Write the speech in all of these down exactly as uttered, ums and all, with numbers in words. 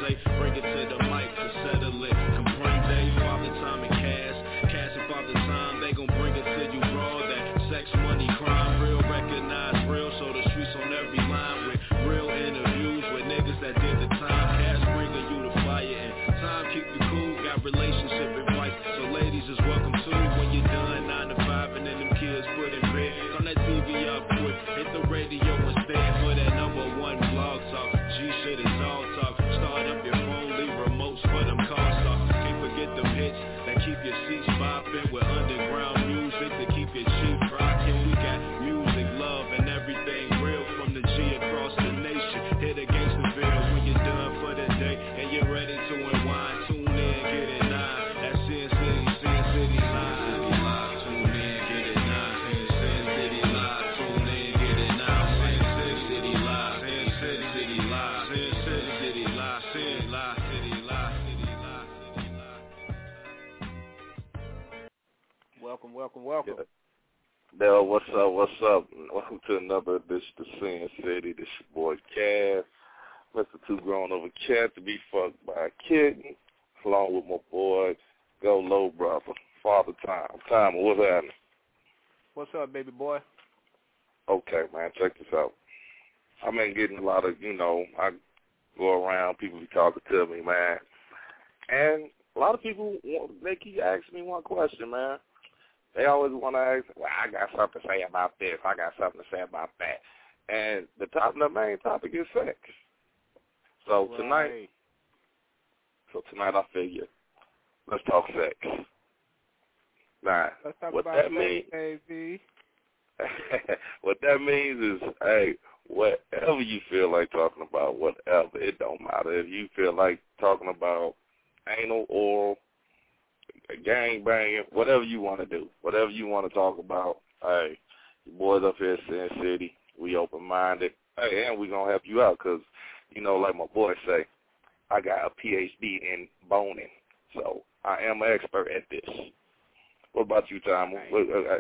say, bring it to the mic to settle it. Complain day, father time and cash. Cash and father time, they gon' bring it to you raw. That sex, money, crime, real, recognize real. So the streets on every line with real interviews with niggas that did the time. Cash bringing you the fire and time keep you cool. Got relationship advice, so ladies is welcome too. When you're done, nine to five and then them kids put in bed. Turn that T V up quick, hit the radio instead for that number one blog talk. G shit is all talk. Start up your phone, leave remotes for them cars talk. Can't forget them hits that keep your seats bopping with underground music to keep your cheap rocking. We got music, love, and everything real from the G across the nation. Hit against the bill when you're done for the day and you're ready to unwind. Tune in, get it nine. That's Sin City, Sin City Live. Tune in, get it nine. Sin City Live. Tune in, get it nine. Sin City Live. Sin City Live. Sin City Live. Sin Live. City Live. City Live. City Live. Welcome, welcome, welcome. Yeah. Dell, what's up? What's up? Welcome to another edition of Sin City. This your boy Cass, Mister Too Grown Over Cat to be fucked by a kitten, along with my boy Go Low Brother, Father Time. Time, what's happening? What's up, baby boy? Okay, man, check this out. I've been getting a lot of, you know, I go around, people be talking to me, man, and a lot of people, they keep asking me one question, man. They always want to ask, well, I got something to say about this. I got something to say about that. And the top, the main topic is sex. So right. tonight, so tonight I figure, let's talk sex. Now, let's talk what about that sex, means, baby. what that means is, hey, whatever you feel like talking about, whatever, it don't matter. If you feel like talking about anal, oral, gang banging, whatever you want to do, whatever you want to talk about. Hey, your boys up here at Sin City, we open-minded. Hey, and we going to help you out because, you know, like my boy say, I got a P H D in boning, so I am an expert at this. What about you, Tom? What, uh,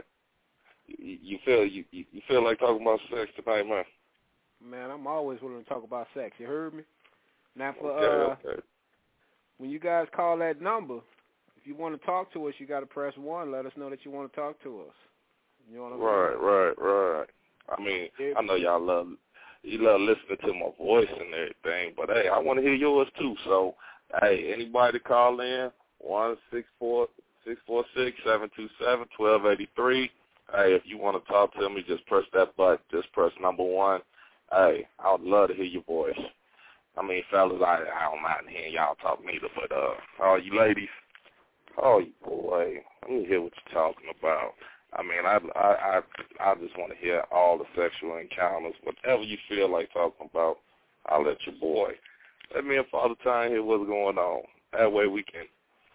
you feel you, you feel like talking about sex tonight, man? Man, I'm always willing to talk about sex. You heard me? Now, for okay, uh, okay. when you guys call that number, if you want to talk to us, you got to press one. Let us know that you want to talk to us. You know what I mean? Right, right, right. I mean, if, I know y'all love you love listening to my voice and everything, but hey, I want to hear yours too. So, hey, anybody call in one six four six four six seven two seven twelve eighty three. Hey, if you want to talk to me, just press that button. Just press number one. Hey, I would love to hear your voice. I mean, fellas, I I don't mind hearing y'all talk neither, but uh, all you ladies. Oh, boy, let me hear what you're talking about. I mean, I, I, I, I just want to hear all the sexual encounters. Whatever you feel like talking about, I'll let your boy. Let me and Father Time hear what's going on. That way we can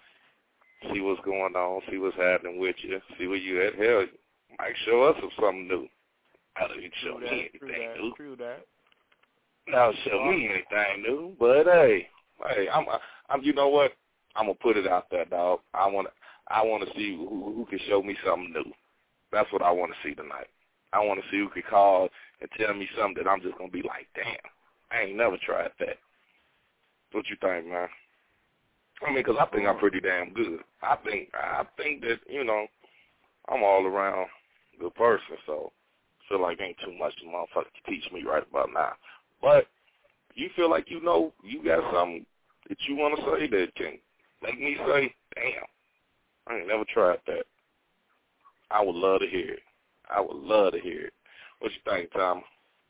see what's going on, see what's happening with you, see where you at. Hell, you might show us something new. I don't even show true me that, anything true new. That, true that. Don't show me anything new, but hey, hey, I'm, I'm, you know what? I'm gonna put it out there, dog. I want to, I want to see who, who can show me something new. That's what I want to see tonight. I want to see who can call and tell me something that I'm just gonna be like, damn, I ain't never tried that. What you think, man? I mean, 'cause I think I'm pretty damn good. I think, I think that you know, I'm all around good person. So I feel like ain't too much the motherfucker can teach me right about now. But you feel like you know you got something that you want to say that can make me say, damn, I ain't never tried that. I would love to hear it. I would love to hear it. What you think, Tom?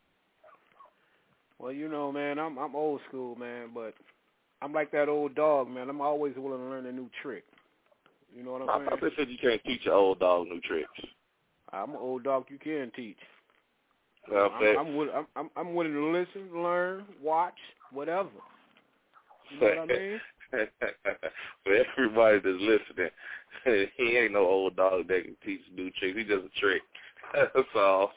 Well, you know, man, I'm I'm old school, man, but I'm like that old dog, man. I'm always willing to learn a new trick. You know what I'm I saying? thought they said you can't teach an old dog new tricks. I'm an old dog you can teach. Well, I'm, I'm, will, I'm, I'm, I'm willing to listen, learn, watch, whatever. You know what I mean? For everybody that's listening, he ain't no old dog that can teach new tricks. He's just a trick. That's all.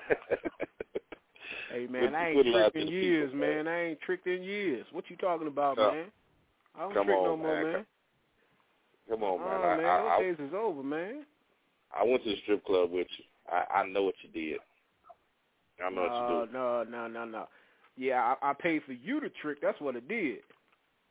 Hey, man, I ain't tricked in years, people, man. I ain't tricked in years. What you talking about, no. man? I don't Come trick on, no more, man. man. Come on, man. Oh, I, man, I, those I, days is over, man. I went to the strip club with you. I, I know what you did. I know no, what you do. No, no, no, no, no. Yeah, I, I paid for you to trick. That's what it did.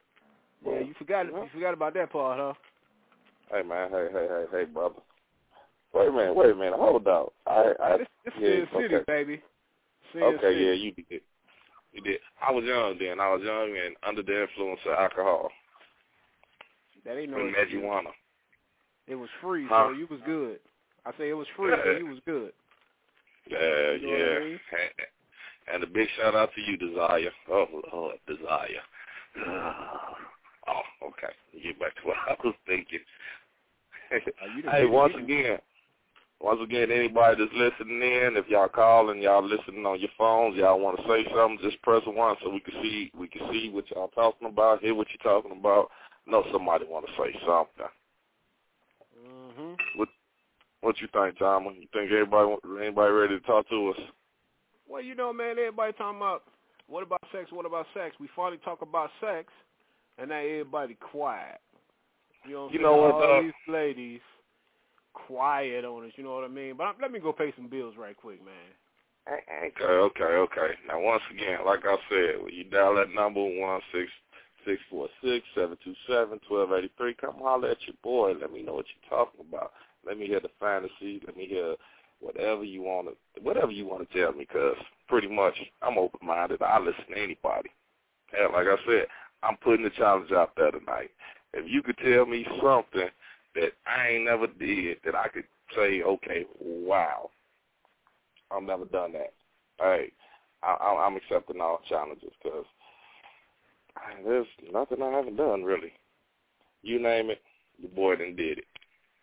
Yeah, you forgot mm-hmm. you forgot about that part, huh? Hey man, hey, hey, hey, hey, brother. Wait a minute, wait a minute, hold up. I, I, this this yeah, is City, okay. baby. Sin Okay, City. yeah, you did. You did. I was young then. I was young and under the influence of alcohol. That ain't no and excuse. marijuana. It was free, huh? so you was good. I say it was free, Yeah. so you was good. Yeah, you know yeah. What I mean? and, and a big shout out to you, Desire. Oh, Lord, Desire. Oh, okay. Get back to what I was thinking. Oh, hey, once again, once again, anybody that's listening in, if y'all call and y'all listening on your phones, y'all want to say something, just press one so we can see we can see what y'all talking about, hear what you're talking about. Know somebody want to say something. Mm-hmm. What What you think, Tom? You think everybody anybody ready to talk to us? Well, you know, man, everybody talking about what about sex? What about sex? We finally talk about sex, and now everybody quiet. You know, what you I'm know saying? what? All Uh, these ladies quiet on us. You know what I mean? But I'm, let me go pay some bills right quick, man. Okay, okay, okay. Now, once again, like I said, when you dial that number one six six four six seven two seven twelve eighty three, come holler at your boy. Let me know what you're talking about. Let me hear the fantasy. Let me hear whatever you want to, whatever you want to tell me. Cause pretty much I'm open minded. I listen to anybody. And like I said, I'm putting the challenge out there tonight. If you could tell me something that I ain't never did, that I could say, okay, wow, I've never done that. Hey, I, I'm accepting all challenges because there's nothing I haven't done, really. You name it, the boy done did it.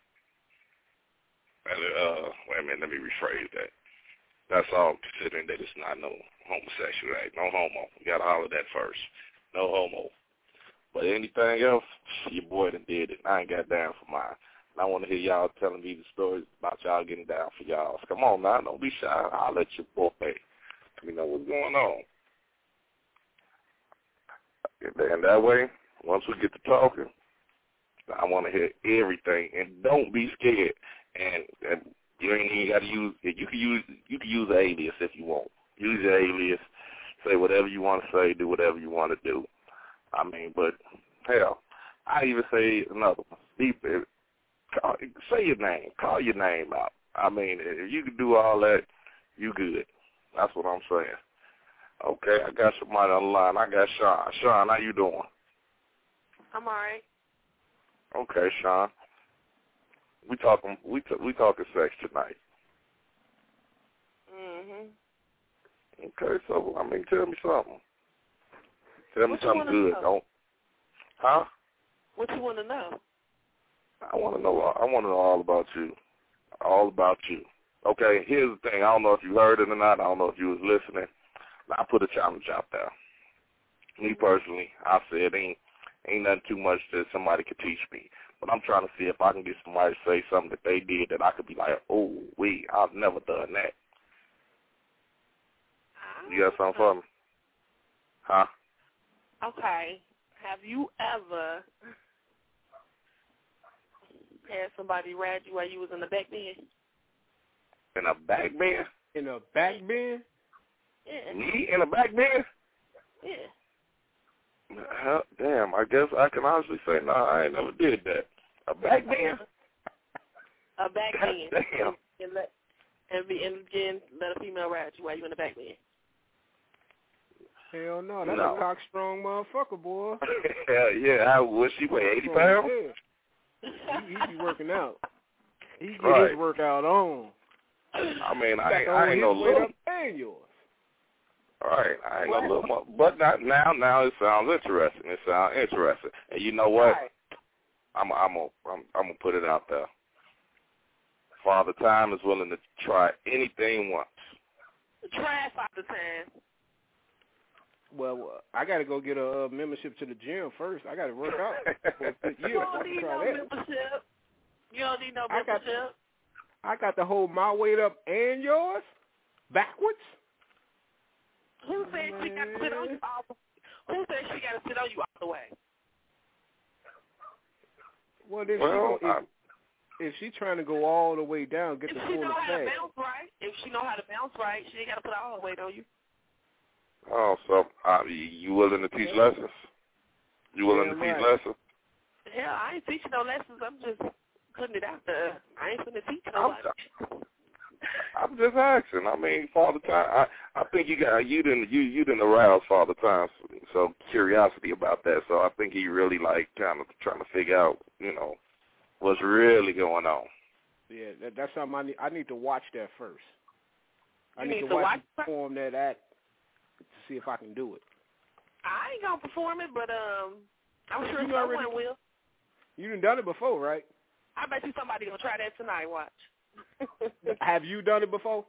And, uh, wait a minute, let me rephrase that. That's all considering that it's not no homosexual act, no homo. You got to holler that first. No homo. But anything else, your boy done did it. I ain't got down for mine. And I want to hear y'all telling me the stories about y'all getting down for y'all. So come on now, don't be shy. I'll let your boy pay. Let me know what's going on. And that way, once we get to talking, I want to hear everything. And don't be scared. And, and you ain't even got to use it. You can use you can use an alias if you want. Use your alias. Say whatever you want to say. Do whatever you want to do. I mean, but hell, I even say another one. Deep, call, say your name. Call your name out. I mean, if you can do all that, you good. That's what I'm saying. Okay, I got somebody on the line. I got Sean. Sean, how you doing? I'm all right. Okay, Sean. We talking. We t- we talking sex tonight. Mhm. Okay, so I mean, tell me something. Tell me what something good. Know? Don't. Huh? What you want to know? I want to know. I want to know all about you. All about you. Okay. Here's the thing. I don't know if you heard it or not. I don't know if you was listening. I put a challenge out there. Me personally, I said ain't ain't nothing too much that somebody could teach me. But I'm trying to see if I can get somebody to say something that they did that I could be like, oh, wait, I've never done that. You got something for me? Huh? Okay. Have you ever had somebody ride you while you was in the back bed? In a back bed? In a back bed? Yeah. Me in a back bed? Yeah. Uh, damn, I guess I can honestly say, no, I ain't never did that. A back bed? A back bed. Damn. And let and be and again let a female ride you while you in the back bed. Hell no, that's no. a cock strong motherfucker, boy. yeah, yeah. How was she weigh eighty pounds? He, he be working out. He get right. his workout on. I mean, I ain't, I I ain't no little. And yours. All right, I ain't what? no little more. But not, now, now it sounds interesting. It sounds interesting. And you know what? Right. I'm, I'm gonna, I'm, I'm gonna put it out there. Father Time is willing to try anything once. Try Father Time. Well, I got to go get a uh, membership to the gym first. I got to work out for a good year. You don't need no that. membership. You don't need no I membership. got, I got to hold my weight up and yours backwards. Who said she got to sit on you all the Who said she got to sit on you all the way? Well, if, well, she, if, if she's trying to go all the way down, get if the she full know effect. how to bounce right, if she know how to bounce right, she ain't got to put all the weight on you. Oh, so uh, you willing to teach lessons? You willing Damn to teach right. lessons? Hell, I ain't teaching no lessons. I'm just putting it out there. I ain't finna teach nobody. I'm just asking. I mean, Father Time. I I think you got you didn't you you didn't arouse Father Time so curiosity about that. So I think he really like kind of trying to figure out, you know, what's really going on. Yeah, that, that's something I need. I need to watch that first. I You need, need to to watch, watch you perform that act to see if I can do it. I ain't gonna perform it, but um, I'm sure You someone already- will. You done done it before, right? I bet you somebody gonna try that tonight. Watch. Have you done it before?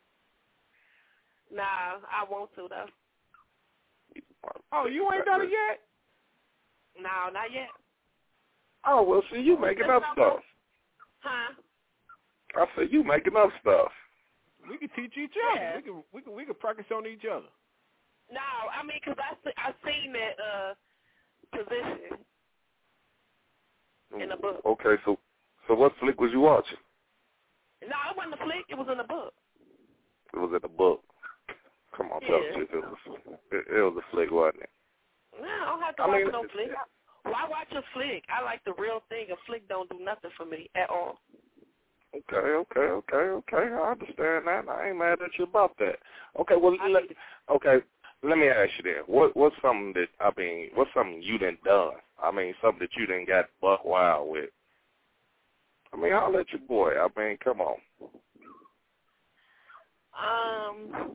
Nah, I want to though. Oh, you ain't done it yet? No, not yet. Oh well, see, you making up stuff. Huh? I said you making up stuff. We can teach each other. Yeah. We can we can we can practice on each other. No, I mean, cause I see, I seen that uh position in the book. Okay, so so what flick was you watching? No, it wasn't a flick. It was in the book. It was in the book. Come on, tell Yeah. me if it was it, it was a flick, wasn't it? No, I don't have to I watch mean, no flick. Why watch a flick? I like the real thing. A flick don't do nothing for me at all. Okay, okay, okay, okay. I understand that. I ain't mad at you about that. Okay, well, let, okay. Let me ask you then. What what's something that I mean? What's something you done done? I mean, something that you done got buck wild with. I mean, I'll let your boy. I mean, come on. Um.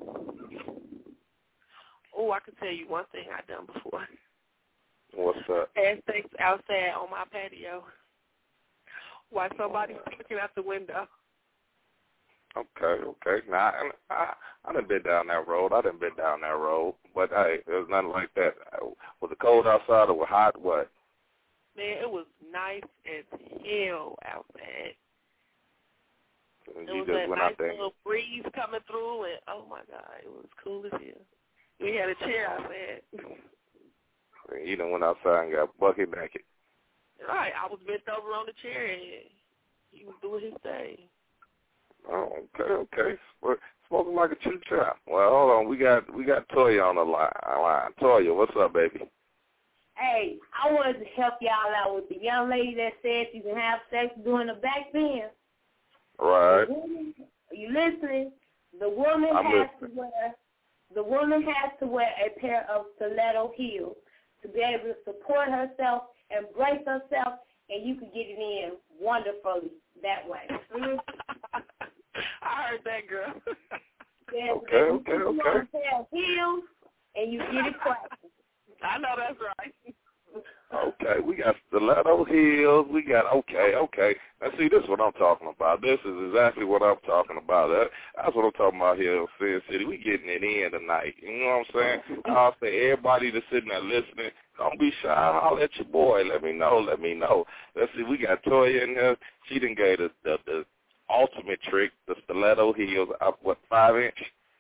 Oh, I can tell you one thing I done before. What's that? Had sex outside on my patio while somebody's looking out the window. Okay, okay. Now, I, I, I done been down that road. I done been down that road. But, hey, it was nothing like that. Was it cold outside or was it hot? What? Man, it was nice as hell outside. You There was just that went nice out there. little breeze coming through, and oh, my God, it was cool as hell. We had a chair outside. And you done went outside and got bucket naked. Right, I was bent over on the chair, and he was doing his thing. Oh, okay, okay. Well, smoking like a chew chop. Well, hold on. We got we got Toya on the line. line. Toya, what's up, baby? Hey, I wanted to help y'all out with the young lady that said you can have sex during the back bend. Right. The woman, are you listening? The woman I'm has listening. to wear the woman has to wear a pair of stiletto heels to be able to support herself and brace herself, and you can get it in wonderfully that way. Mm-hmm. I heard that, girl. Then, Okay, then you okay, put on okay. a pair of heels, and you get it cracking. I know that's right. Okay, we got stiletto heels. We got, okay, okay. Now, see, this is what I'm talking about. This is exactly what I'm talking about. That, that's what I'm talking about here in Sin City. We getting it in tonight. You know what I'm saying? I'll say everybody that's sitting there listening, don't be shy. Holler at your boy. Let me know. Let me know. Let's see, we got Toya in here. She done gave the, the, the ultimate trick, the stiletto heels, up, what, five inch?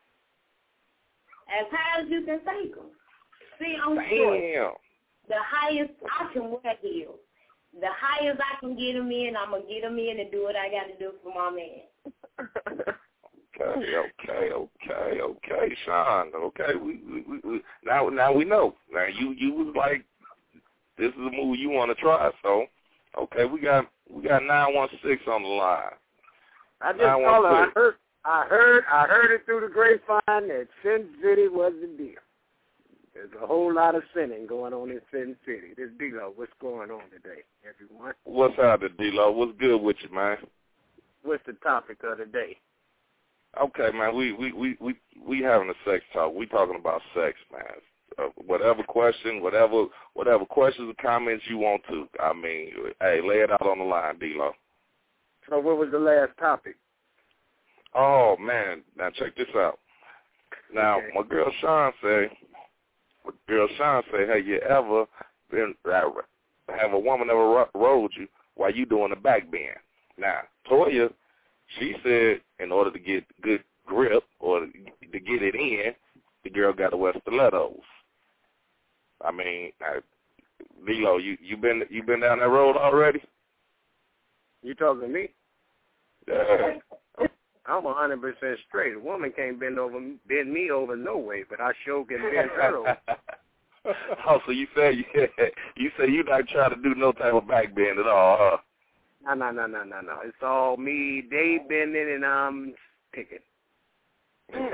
As high as you can take them. See, I'm short. Damn. The highest I can wear heels. The highest I can get them in, I'm going to get them in and do what I got to do for my man. Okay, okay, okay, okay, Sean. Okay, we, we, we now now we know. Now you you was like, this is a move you want to try. So, okay, we got we got nine one six on the line. I just called her. I nine one six. heard, I heard, I heard it through the grapevine that Sin City was the deal. There's a whole lot of sinning going on in Sin City. This D-Lo, what's going on today, everyone? What's happening, D-Lo? What's good with you, man? What's the topic of the day? Okay, man, we we we we we having a sex talk. We talking about sex, man. Uh, whatever question, whatever whatever questions or comments you want to. I mean, hey, lay it out on the line, D-Lo. So what was the last topic? Oh man, now check this out. Now Okay. my girl Sean say, my girl Sean say, have you ever been have a woman ever ro- rode you while you doing the back bend? Now Toya, she said in order to get good grip or to get it in, the girl got to wear stilettos. I mean, uh, D-Lo, you you been you been down that road already? You talking to me? Yeah. I'm a hundred percent straight. A woman can't bend over, bend me over no way, but I sure can bend her over. Oh, so you say you, you say you not trying to do no type of back bend at all, huh? No, no, no, no, no, no. It's all me, they bending, and I'm picking. I'm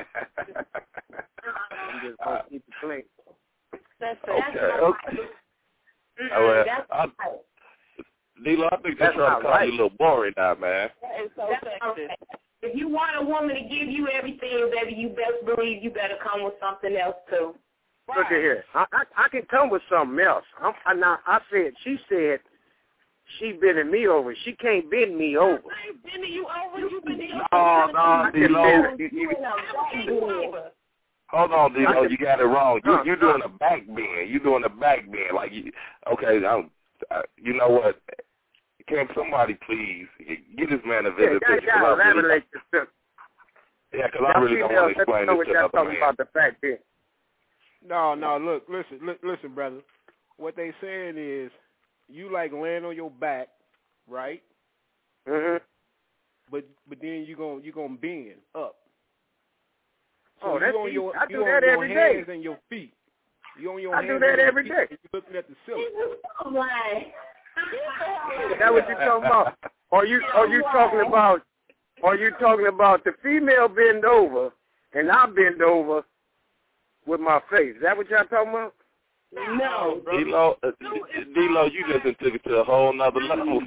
just going to keep it clean. That's okay, that's okay. Mm-mm, Oh, well, that's I, D-Lo, I think they're That's trying not to call right. you a little boring now, man. That is so That's sexist. okay. If you want a woman to give you everything, baby, you best believe you better come with something else too. Look at here. I, I I can come with something else. I'm, I now I said she said she bending me over. She can't bend me over. I ain't bending you over. You bending you No, no, D-Lo. over. Hold on, D-Lo, you got it wrong. You you doing a back bend. You doing a back bend. Like you, okay, I'm, uh, you know what? Can somebody please get this man a visit? Yeah, picture, yeah, I really, elaborate yourself. yeah, because I really don't want to explain this to y'all another talking man. about the fact that. No, no, look, listen, li- listen, brother. What they saying is you like laying on your back, right? Mhm. But but then you gon' you gonna bend up. So Oh, you that's on easy. your I you do on that your every day. hands and your feet. You on your I hands do that and your every feet, day. and you looking at the ceiling. I'm like, Is that what you're talking about? Are you are you talking about? Are you talking about the female bend over and I bend over with my face? Is that what y'all talking about? no. D-Lo, uh, D-Lo, you just took it to a whole nother level.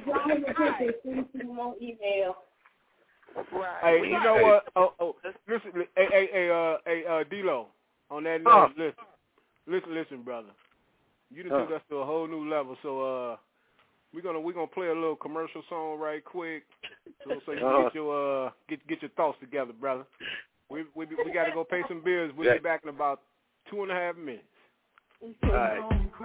Email. Right. Hey, you know what? Oh, oh, listen, hey, hey, hey, uh, hey, uh, D-Lo. On that note, Huh. listen, listen, listen, brother. You done Huh. took us to a whole new level. So, uh, we're gonna we're gonna play a little commercial song right quick, so so you can Uh-huh. get your uh get get your thoughts together, brother. We we we got to go pay some bills. We'll Yeah. be back in about two and a half minutes. All right.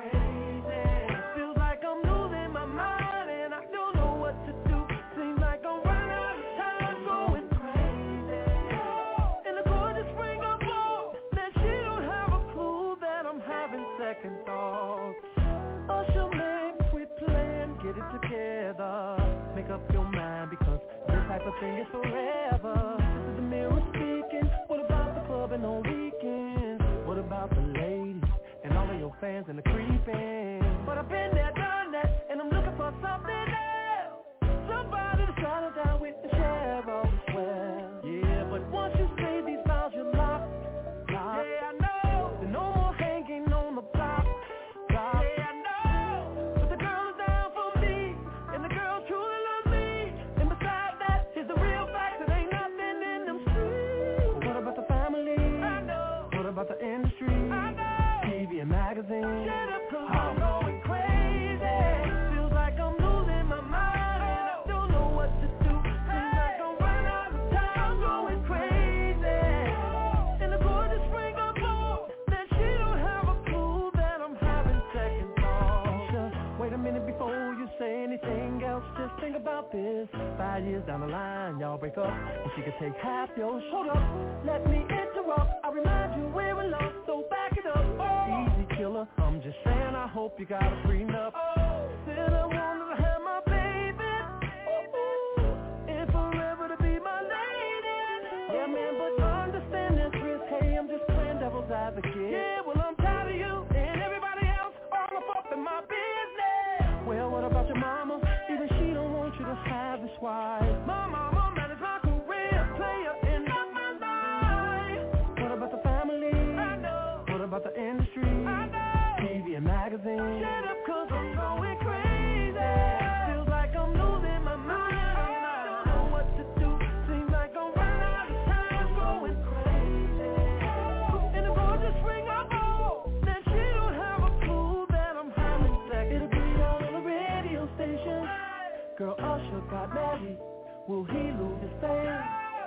Make up your mind because this type of thing is forever. This is the mirror speaking. What about the clubbing on weekends? What about the ladies and all of your fans and the creeping? But I've been there, done that, and I'm looking for something else. Somebody to settle down with and share all as well. Yeah, but once you say these vows, you're locked. locked. Yeah, I know. There's no more hanging on the block. block. Yeah, I know. But the girl is down for me, and the girl truly loves me. And beside that is the real fact that ain't nothing in them streets. But what about the family? I know. What about the industry? I know. T V and magazines. Shut up, 'cause I'm going crazy. Feels like I'm losing my mind, and I don't know what to do. Seems like I'm running out of time. I'm going crazy. In the gorgeous spring of fall, that she don't have a clue that I'm having second thoughts. Just wait a minute before you say anything else. Just think about this. Five years down the line, y'all break up, and she could take half your. Hold up, let me interrupt. I remind you we're in love, so back it up. Easy killer, I'm just saying. I hope you got a prenup. Said I wanted to have my baby, ooh, and forever to be my lady. Yeah, man, but understand this risk. Hey, I'm just playing devil's advocate. Yeah, well, I'm tired of you and everybody else all up in my business. Well, what about your mama? Even she don't want you to have this wife. My mama managed my career, player in my life. What about the family? I know. What about the industry? I know. T V and magazines. Shut up, 'cause I'm going crazy. Feels like I'm losing my mind. I don't know what to do. Seems like I'm running out of time. I'm going crazy. In the gorgeous spring of fall, that she don't have a clue that I'm having sex. It'll be all on the radio station. Girl, Usher got married. Will he lose his fame?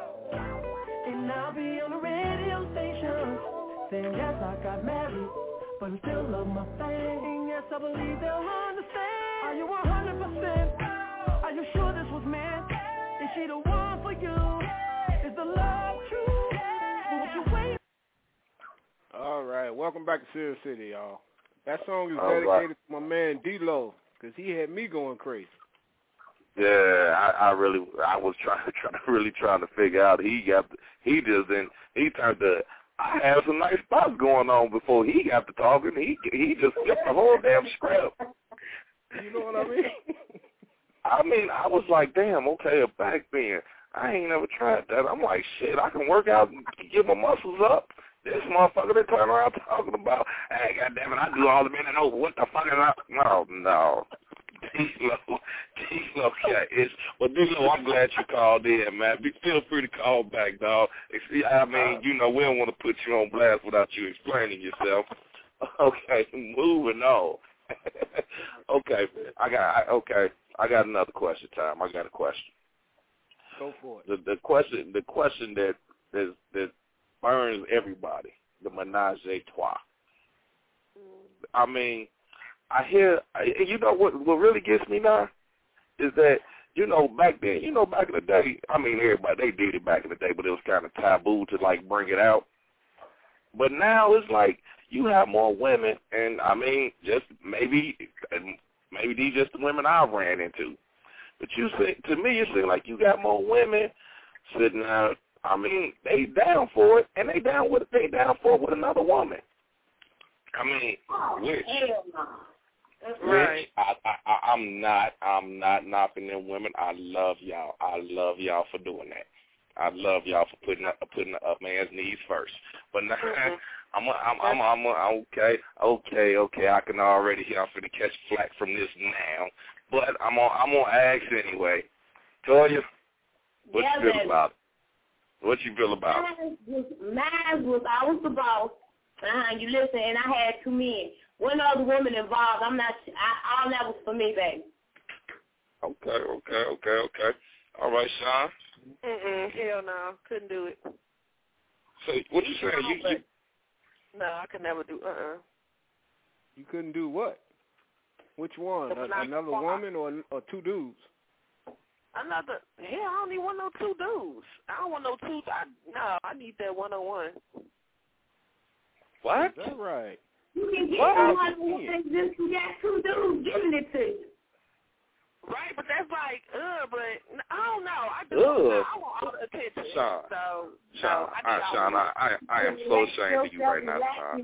And I'll be on the radio station saying yes, I got married, but I still love my fame. And yes, I believe they'll understand. Are you one hundred percent? Are you sure this was meant? Is she the one for you? Is the love true? Won't you wait? All right, welcome back to Sirius City, y'all. That song is All dedicated right. to my man D-Lo, because he had me going crazy. Yeah, I, I really, I was trying, trying, really trying to figure out. He got, he just, in, he turned the I had some nice spots going on before he got to talking. He he just flipped the whole damn script. You know what I mean? I mean, I was like, damn, okay, back then, I ain't never tried that. I'm like, shit, I can work out and get my muscles up. This motherfucker they turn around talking about, hey, goddamn it, I do all the minute over. What the fuck is up? No, no. D-Lo, D-Lo, yeah, it's, well, D-Lo, I'm glad you called in, man. Be, feel free to call back, dog. I mean, you know, we don't want to put you on blast without you explaining yourself. Okay, moving on. okay, I got, I, okay, I got another question, Tom. I got a question. Go for it. The, the question, the question that that that burns everybody, the menage a trois. I mean, I hear, you know what, what really gets me now is that, you know, back then, you know, back in the day, I mean, everybody, they did it back in the day, but it was kind of taboo to, like, bring it out. But now it's like you have more women, and, I mean, just maybe, maybe these just the women I ran into. But you see, to me, it seems like you got more women sitting out. I mean, they down for it, and they down with they down for it with another woman. I mean, Oh, which, hell no. That's which right. I, I, I'm not, I'm not knocking them women. I love y'all. I love y'all for doing that. I love y'all for putting up, putting a man's needs first. But now, mm-hmm. I'm, a, I'm, I'm, I'm, a, I'm okay, okay, okay. I can already hear I'm finna catch flack from this now. But I'm on, I'm gonna ask anyway. Toya, what yeah, you feel baby. about it? What you feel about it? Mine was, mine was I was the boss. Uh-huh, you listen, and I had two men. One other woman involved. I'm not. I, all that was for me, baby. Okay, okay, okay, okay. All right, Sean. Mm-mm, hell no, couldn't do it. So what you saying? You, you no, I could never do. Uh. Uh-uh. You couldn't do what? Which one? A, another woman or or two dudes? Another. Hell, I don't even want no two dudes. I don't want no two. I, no, I need that one on one. What? Is that right? You can get What? one and just you got two dudes giving it to you. Right, but that's like, uh, but I don't know. I do. Ugh. I want all the attention. Sean, So, Sean, no, I, I, Sean, I, I, I am so ashamed of you right now, Sean.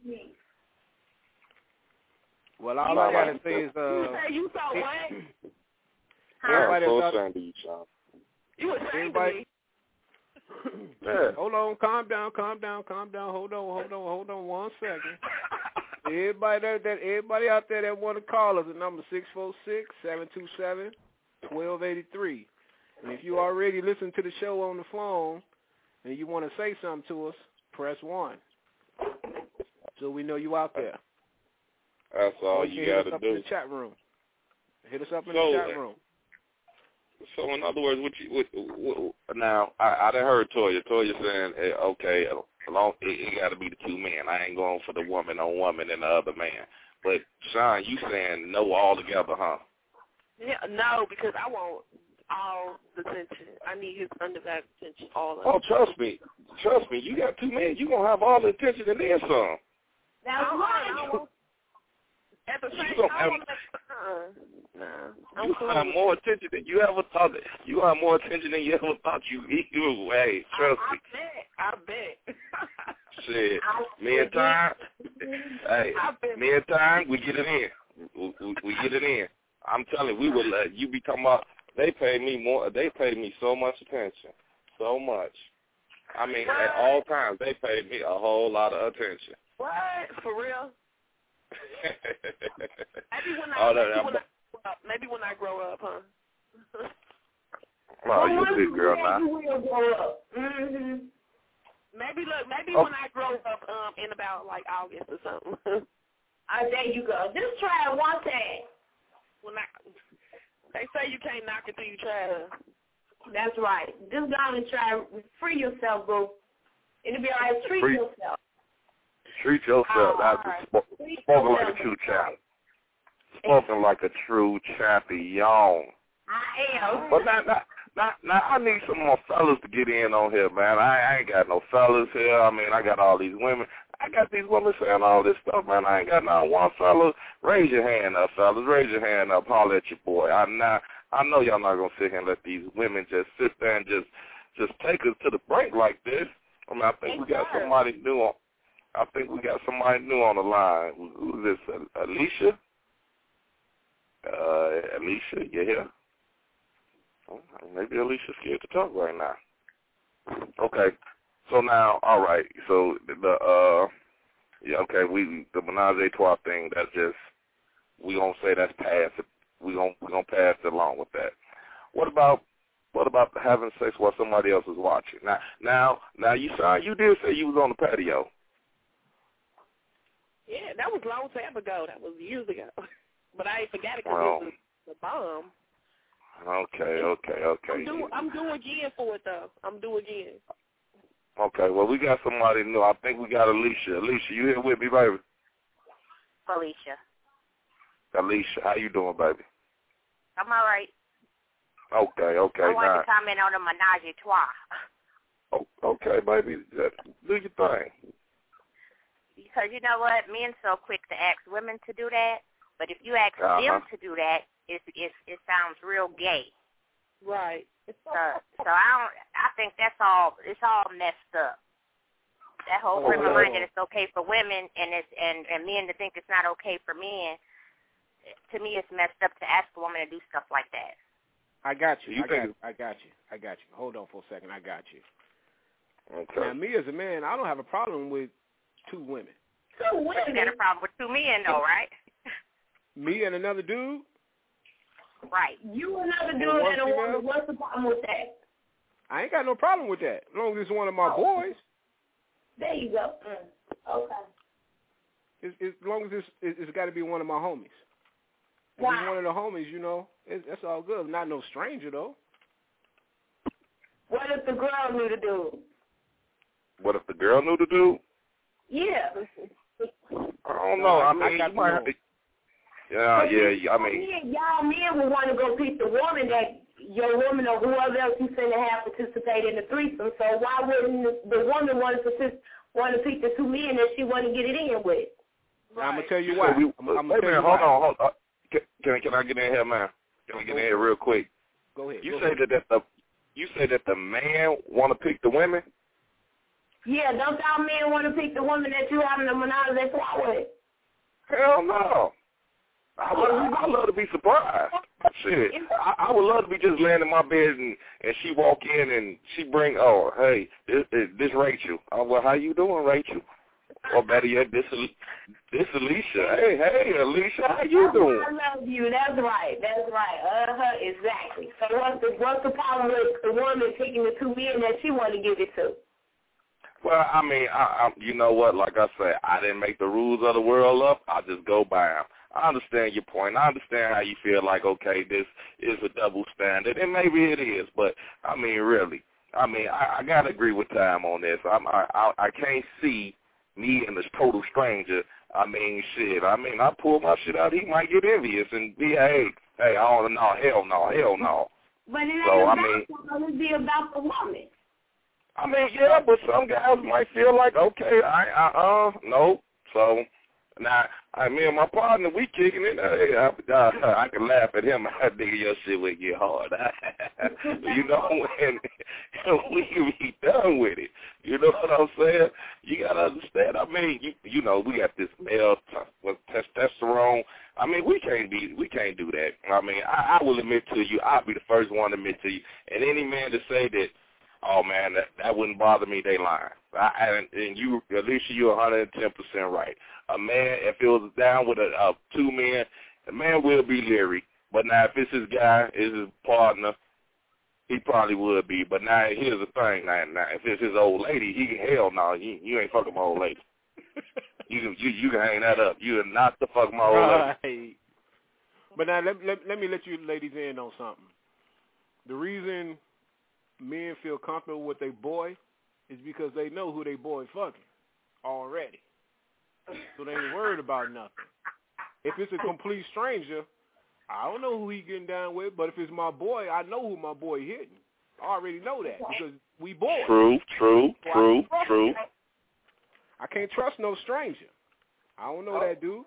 Well, all I gotta say is, uh, you say you saw what? I'm so ashamed of you, Sean. You ashamed everybody, of me? Yeah. Hold on, calm down, calm down, calm down. Hold on, hold on, hold on one second. Everybody that, that everybody out there that want to call us, the number six four six, seven two seven, one two eight three. And if you already listen to the show on the phone and you want to say something to us, press one. So we know you out there. That's all or you, you got hit us to up do. in the chat room. Hit us up in so, the chat room. So in other words, what you what, what, now I I done heard Toya. Toya saying, hey, okay, along, it, it got to be the two men. I ain't going for the woman on woman and the other man. But Sean, you saying no all together, huh? Yeah, no, because I want all the attention. I need his undervalued attention, all of Oh, it. trust me, trust me. You got two men, you gonna have all the attention and then some. That's right. At the same You time, have, nah, you cool. have more attention than you ever thought. You have more attention than you ever thought you you. Hey, trust I, me. I bet. I bet. Shit, me and Time. Hey, me and Time, we get it in. We, we, we get it in. I'm telling you, we would let you be talking about. They pay me more. They pay me so much attention, so much. I mean, what? At all times, they pay me a whole lot of attention. What? For real? maybe when I, oh, maybe, that, when I up, maybe when I grow up, huh? Oh, you're a big girl now. Mm-hmm. Maybe look, maybe oh. when I grow up, um, in about like August or something. Oh, there you go. Just try it one time. When I, they say you can't knock it till you try it. That's right. Just go on and try free yourself, bro. It'll be all right. Treat free. yourself. Treat yourself. Oh, That's right. sp- spoken like a true champ. Spoken like a true champion. I am. But now, now, now, now, I need some more fellas to get in on here, man. I, I ain't got no fellas here. I mean, I got all these women. I got these women saying all this stuff, man. I ain't got not one fella. Raise your hand up, fellas. Raise your hand up. Holler at your boy. I not, I know y'all not gonna sit here and let these women just sit there and just, just take us to the brink like this. I mean, I think we got somebody new on. I think we got somebody new on the line. Who's this? Alicia? Uh, Alicia, you here? Well, maybe Alicia's scared to talk right now. Okay. So now, all right. So the uh, yeah, okay. We the menage a trois thing. That's just we gonna say that's past. We gonna we gonna pass it along with that. What about what about having sex while somebody else is watching? Now, now, now you saw you did say you was on the patio. Yeah, that was a long time ago. That was years ago. But I ain't forgot it because Well, it was the bomb. Okay, okay, okay. I'm due, I'm due again for it, though. I'm due again. Okay, well, we got somebody new. I think we got Alicia. Alicia, you here with me, baby? Alicia. Alicia, how you doing, baby? I'm all right. Okay, okay. I wanted now, to comment on the menage a trois. Oh, okay, baby. Do your thing. Because you know what? Men so quick to ask women to do that, but if you ask uh-huh. them to do that, it, it, it sounds real gay. Right. So, so I don't. I think that's all. It's all messed up. That whole Oh, frame of no. mind that it's okay for women and it's and, and men to think it's not okay for men. To me, it's messed up to ask a woman to do stuff like that. I got you. You I, think- got, I got you. I got you. Hold on for a second. I got you. Okay. Now, me as a man, I don't have a problem with two women. Two But you got a women. problem with two men, though, right? Me and another dude. Right. You another And dude one and a female? woman. What's the problem with that? I ain't got no problem with that. As long as it's one of my Oh. boys. There you go. Mm. Okay. It's, it's, as long as it's, it's, it's got to be one of my homies. If Why? it's one of the homies, you know, it's, that's all good. Not no stranger, though. What if the girl knew the dude? What if the girl knew the dude? Yeah. I don't know. I I mean, got you might to have to. Yeah, yeah, yeah. I mean, Men, y'all men would want to go pick the woman that your woman or whoever else you finna have participate in the threesome. So why wouldn't the, the woman want to partic- want to pick the two men that she want to get it in with? Now, I'm going to tell you so why. we, I'm, I'm wait a gonna tell minute. you Hold why. on. Hold on. Can, can can I get in here, man? Can I get in here real quick? Go ahead. You go say ahead. that, that the you say that the man want to pick the women? Yeah, don't y'all men want to pick the woman that you having a menage a trois with? Hell no. I would, I love to be surprised. Shit, I, I would love to be just laying in my bed and, and she walk in and she bring, oh, hey, this, this Rachel. Oh, well, how you doing, Rachel? Or better yet, this this Alicia. Hey, hey, Alicia, how you doing? I love you. That's right. That's right. Uh-huh, exactly. So what's the, what's the problem with the woman picking the two men that she want to give it to? Well, I mean, I, I, you know what? Like I said, I didn't make the rules of the world up. I just go by them. I understand your point. I understand how you feel like, okay, this is a double standard, and maybe it is. But I mean, really, I mean, I, I gotta agree with Time on this. I'm, I, I, I can't see me and this total stranger. I mean, shit. I mean, I pull my shit out, he might get envious and be, hey, hey, oh no, hell no, hell no. But it ain't So, I about mean- the, it be about the woman. I mean, yeah, but some guys might feel like, okay, I, I, uh, no. So now, I, me and my partner, we kicking it. Hey, I, I, I can laugh at him. I think your shit will get hard. You know, and, and we can be done with it. You know what I'm saying? You gotta understand. I mean, you, you know, we got this male t- with testosterone. I mean, we can't be, we can't do that. I mean, I, I will admit to you, I'll be the first one to admit to you, and any man to say that, oh, man, that, that wouldn't bother me, they lying. I, and, and you, Alicia, you're one hundred ten percent right. A man, if it was down with a, a two men, the man will be leery. But now if it's his guy, it's his partner, he probably would be. But now here's the thing. Now, now if it's his old lady, he can, hell no, you, you ain't fucking my old lady. you, you, you can hang that up. You are not the fuck my old lady. Right. But now let, let, let me let you ladies in on something. The reason men feel comfortable with their boy is because they know who they boy fucking already. So they ain't worried about nothing. If it's a complete stranger, I don't know who he getting down with, but if it's my boy, I know who my boy hitting. I already know that because we boys. True, true, So true, I true. I can't trust no stranger. I don't know that dude. All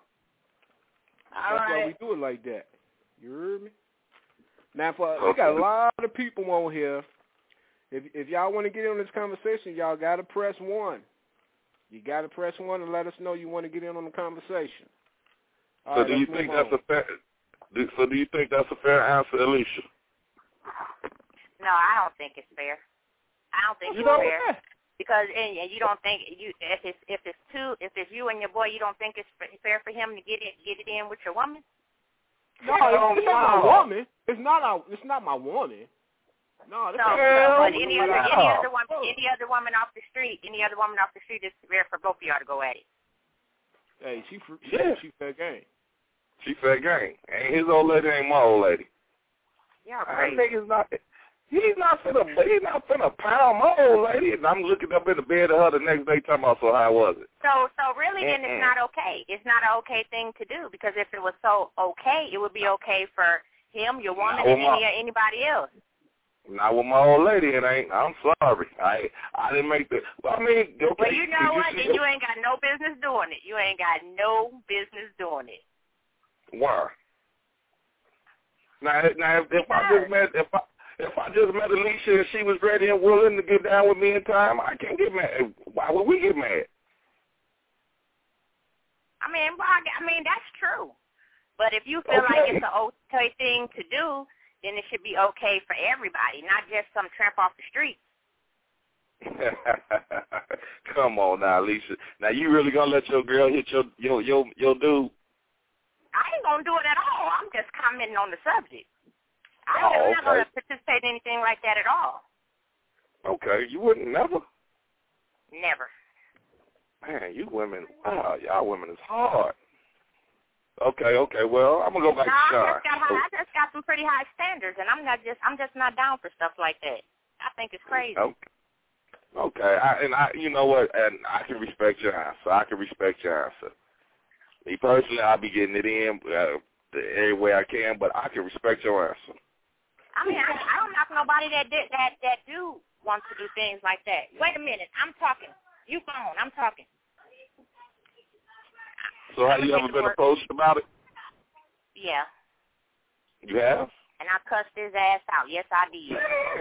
That's right. why we do it like that. You heard me? Now, for, we got a lot of people on here, If if y'all want to get in on this conversation, y'all got to press one. You got to press one and let us know you want to get in on the conversation. All so right, do you think that's on. a fair? Do, so do you think that's a fair answer, Alicia? No, I don't think it's fair. I don't think you it's know fair what? because and you don't think you if it's if it's two if it's you and your boy, you don't think it's fair for him to get it get it in with your woman? No, it's, it's not my woman. It's not our, It's not my woman. No, no, no, but any other any other woman any other woman off the street, any other woman off the street, it's fair for both of y'all to go at it. Hey, she she, yeah. she fair game. She fair game. Ain't his old lady ain't my old lady. Yeah, I think it's not. He's not finna. He's not finna pound my old lady. And I'm looking up in the bed of her the next day, talking about, so how was it? So, so really, then Mm-mm. it's not okay. It's not an okay thing to do because if it was so okay, it would be okay for him, your woman, and any anybody else. Not with my old lady, it ain't. I'm sorry. I I didn't make the. Well, I mean, okay. Well, you know you what? Then you ain't got no business doing it. You ain't got no business doing it. Why? Now, now, if, if I just met, if I if I just met Alicia and she was ready and willing to get down with me in time, I can't get mad. Why would we get mad? I mean, well, I mean that's true. But if you feel okay. like it's an okay thing to do, then it should be okay for everybody, not just some tramp off the street. Come on now, Alicia. Now you really gonna let your girl hit your your your your dude? I ain't gonna do it at all. I'm just commenting on the subject. I oh, I'm okay. not gonna participate in anything like that at all. Okay, you wouldn't never. Never. Man, you women, wow, y'all women is hard. Okay, okay. Well, I'm gonna go back no, to Sean. I just got high, I just got some pretty high standards, and I'm not just I'm just not down for stuff like that. I think it's crazy. Okay. Okay, I, and I, you know what, and I can respect your answer. I can respect your answer. Me personally, I'll be getting it in uh, the every way I can, but I can respect your answer. I mean, I, I don't knock nobody that did, that that do want to do things like that. Wait a minute, I'm talking. You phone, I'm talking. So have you ever been approached about it? Yeah. You have? And I cussed his ass out. Yes, I did.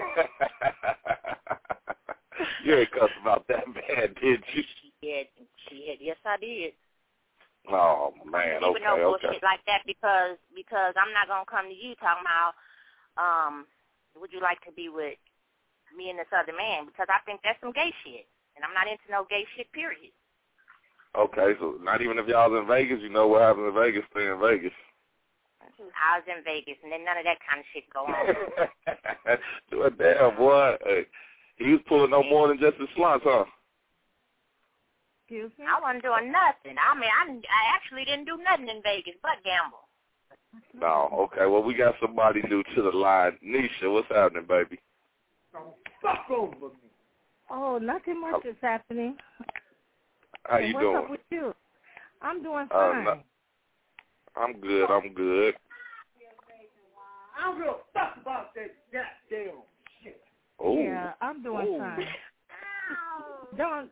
You ain't cussed about that bad, did you? She did. She did. Yes, I did. Oh, man, Even okay, no okay. bullshit like that because because I'm not going to come to you talking about, um, would you like to be with me and this other man? Because I think that's some gay shit. And I'm not into no gay shit, period. Okay, so not even if y'all was in Vegas, you know what happens in Vegas, stay in Vegas. I was in Vegas, and then none of that kind of shit go on. Do a damn, boy. Hey, he was pulling no more than just his slunts, huh? Excuse me? I wasn't doing nothing. I mean, I, I actually didn't do nothing in Vegas but gamble. No, okay. Well, we got somebody new to the line. Nisha, what's happening, baby? Fuck over me. Oh, nothing much is happening. How and you what's doing? What's up with you? I'm doing Uh, fine. no, I'm good. I'm good. I don't give a fuck about that goddamn shit. Ooh. Yeah, I'm doing Ooh. fine. Don't.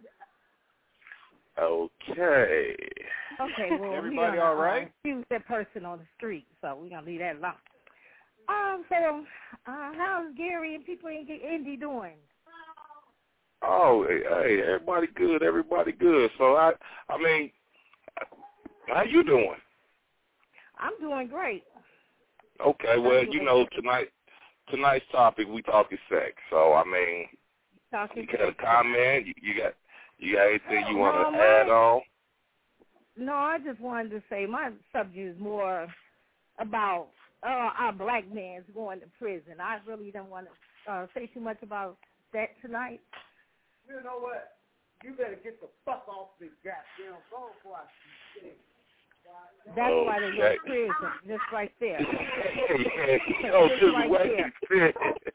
Okay. Okay, well, everybody we all right? Excuse that person on the street, so we're gonna leave that alone. Um, so, uh, how's Gary and people in Indy doing? Oh, hey, everybody good. Everybody good. So I, I mean, how you doing? I'm doing great. Okay, well, you know, tonight, tonight's topic, we talking sex. So I mean, talking you got a comment? You, you got, you got anything you want to no, add my, on? No, I just wanted to say my subject is more about uh, our black men going to prison. I really don't want to uh, say too much about that tonight. You know what? You better get the fuck off this goddamn phone before I see it. That's oh, why they go to prison, just right there. yeah, oh, just right wait. there.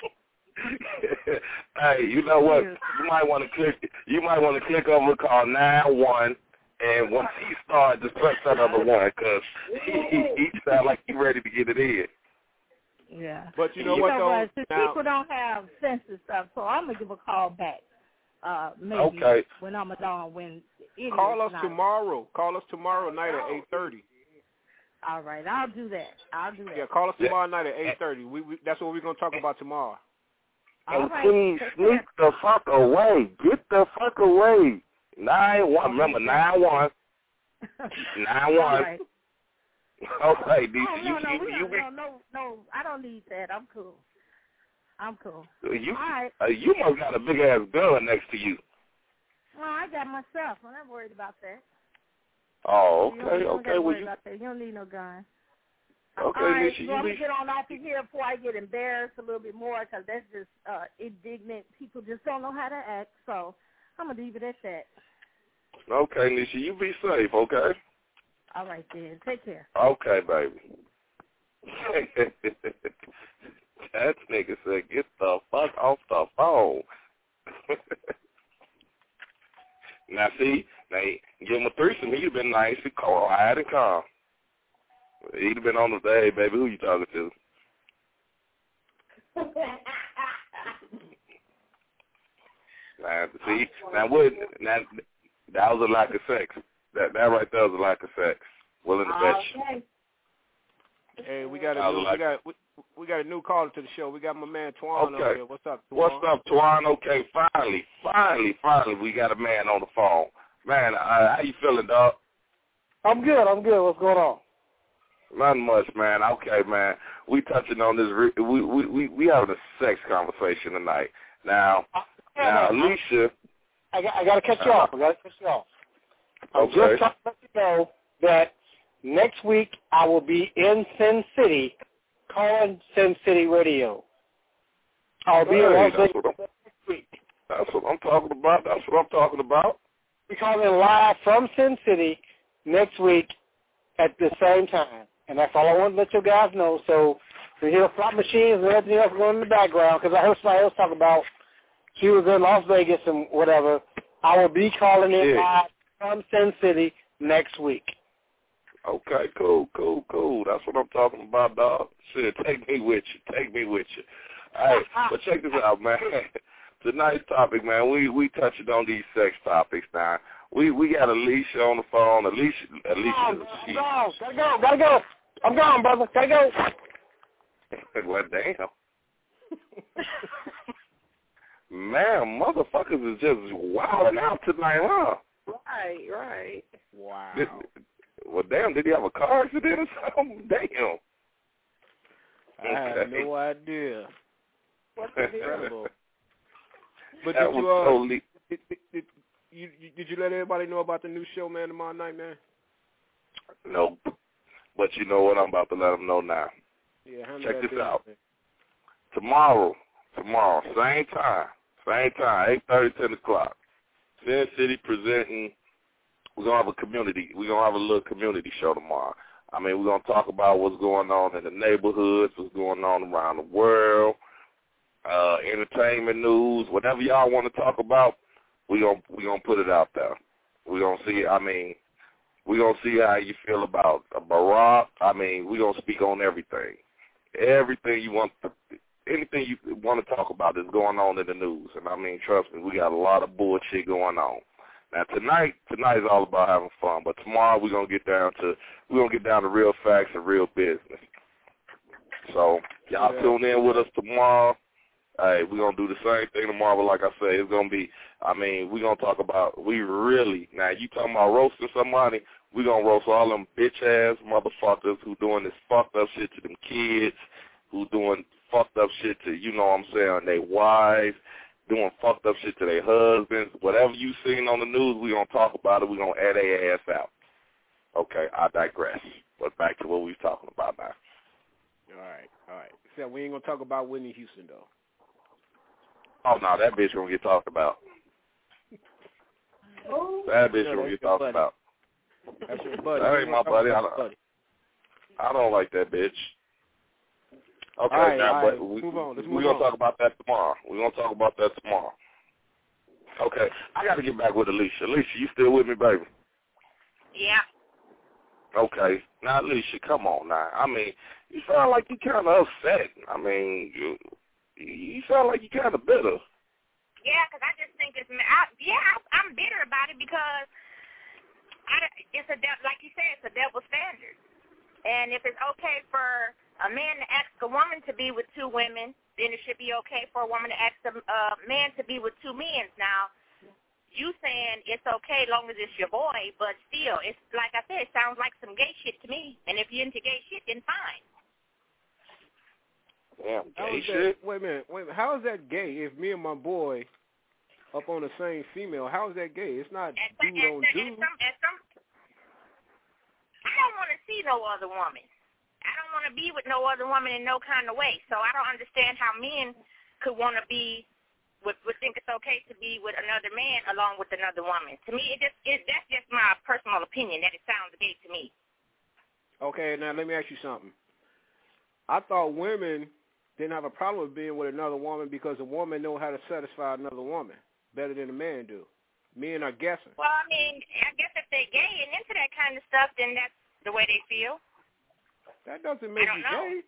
Hey, you know what? You might want to click. You might want to click over call nine one, and once he starts, just press that other one because he, he, he sound like he's ready to get it in. Yeah. But you know you what, know though? What? Since now, people don't have sense and stuff, so I'm going to give a call back. Uh, maybe okay. when I'm alone, when it Call us not. tomorrow. Call us tomorrow night at eight thirty. All right, I'll do that. I'll do that. Yeah, call us tomorrow night at eight thirty. We, we that's what we're gonna talk about tomorrow. And right. please sneak the fuck away. Get the fuck away. Nine one. Remember nine one. Nine one. Right. Okay, D C. Oh, you, no, no, you, we you, don't, be, no, no, no. I don't need that. I'm cool. I'm cool. you, All right. uh, you must got a big ass gun next to you. Well, I got myself. I'm not worried about that. Oh, You okay, don't, you don't okay. Well, Well, you, you, you don't need no gun. okay, All right, Nisha, so I'm you going to get on off of here before I get embarrassed a little bit more because that's just uh, indignant. People just don't know how to act, so I'm going to leave it at that. Okay, Nisha, you be safe, okay? All right, then. Take care. Okay, baby. That nigga said, get the fuck off the phone. Now, see, now, give him a threesome. He'd have been nice and quiet and calm. He'd have been on the day, baby, who you talking to? Now, see, now, what, now, that was a lack of sex. That that right there was a lack of sex. Willing to bet you. Okay. Hey, we got a I new, like we got we, we got a new caller to the show. We got my man Twan Okay. over here. What's up, Twan? What's up, Twan? Okay, finally, finally, finally, we got a man on the phone. Man, uh, how you feeling, dog? I'm good. I'm good. What's going on? Nothing much, man. Okay, man. We touching on this. Re- we we we we having a sex conversation tonight. Now, now, Alicia. I got I got to cut you uh, off. I got to cut you off. I'm Okay. just trying to let you know that next week I will be in Sin City, calling Sin City Radio. I'll be Hey, in Las that's Vegas what I'm- next week. That's what I'm talking about. That's what I'm talking about. We're calling live from Sin City next week at the same time. And that's all I want to let you guys know. So you hear slot machines and everything else going in the background, because I heard somebody else talk about she was in Las Vegas and whatever. I will be calling in Yeah. live from Sin City next week. Okay, cool, cool, cool. That's what I'm talking about, dog. Shit, take me with you. Take me with you. All right, but check this out, man. Tonight's topic, man, we we touching on these sex topics now. We we got Alicia on the phone. Alicia, Alicia, I'm she, gone. Gotta go. Gotta go. I'm gone, brother. Gotta go. well, damn. Man, motherfuckers is just wilding out tonight, huh? Right, right. Wow. Did, well, damn, did he have a car accident or something? Damn. I had Okay. no idea. What's Incredible. But That did you, was uh, totally... did, did, did, you, you, did you let everybody know about the new show, man, tomorrow night, man? Nope. But you know what? I'm about to let them know now. Yeah, handle Check that this business, out. man. Tomorrow, tomorrow, same time, same time, eight thirty, ten o'clock. Sin City presenting, we're going to have a community, we're going to have a little community show tomorrow. I mean, we're going to talk about what's going on in the neighborhoods, what's going on around the world, uh, entertainment news, whatever y'all want to talk about, we're going we gonna put it out there. We're going to see, I mean, we're going to see how you feel about uh, Barack. I mean, we're going to speak on everything. Everything you want, to, anything you want to talk about is going on in the news. And, I mean, trust me, we got a lot of bullshit going on. Now, tonight, tonight is all about having fun. But tomorrow we're going to get down to, we're going to get down to real facts and real business. So, y'all Yeah. tune in with us tomorrow. Hey, we're going to do the same thing tomorrow, but like I say, it's going to be, I mean, we're going to talk about, we really, now you talking about roasting somebody, we're going to roast all them bitch-ass motherfuckers who doing this fucked up shit to them kids, who doing fucked up shit to, you know what I'm saying, their wives, doing fucked up shit to their husbands. Whatever you seen on the news, we're going to talk about it. We're going to add their ass out. Okay, I digress. But back to what we was talking about now. All right, all right. So we ain't going to talk about Whitney Houston, though. Oh, no, that bitch going to get talked about. That bitch No, going to that's get your talked buddy. about. That's your buddy. That We ain't ain't my gonna talk buddy. I about don't, your buddy. I don't like that bitch. Okay, All right, now, all but right. we, Move on. Let's we're move going to on. talk about that tomorrow. We're going to talk about that tomorrow. Okay, I got to get back with Alicia. Alicia, you still with me, baby? Yeah. Okay. Now, Alicia, come on now. I mean, you sound like you kind of upset. I mean, you, you sound like you kind of bitter. Yeah, because I just think it's, I, yeah, I, I'm bitter about it because I, it's a, like you said, it's a double standard. And if it's okay for a man to ask a woman to be with two women, then it should be okay for a woman to ask a uh, man to be with two men. Now, you saying it's okay as long as it's your boy, but still, it's like I said, it sounds like some gay shit to me. And if you're into gay shit, then fine. Damn, gay shit? That, wait a minute, wait a minute. How is that gay if me and my boy up on the same female? How is that gay? It's not at, dude at, on at, dude. At some, at some, I don't want to see no other woman. I don't want to be with no other woman in no kind of way. So I don't understand how men could want to be, would, would think it's okay to be with another man along with another woman. To me, it just it, that's just my personal opinion, that it sounds gay to me. Okay, now let me ask you something. I thought women didn't have a problem with being with another woman because a woman knows how to satisfy another woman better than a man do. Men are guessing. Well, I mean, I guess if they're gay and into that kind of stuff, then that's the way they feel. That doesn't make you gay.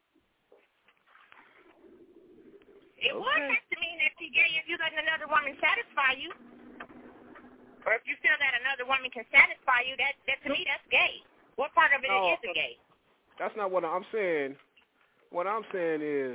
It okay. would have to mean that you're gay if you let another woman satisfy you. Or if you feel that another woman can satisfy you, that, that to me, that's gay. What part of it no, isn't gay? That's not what I'm saying. What I'm saying is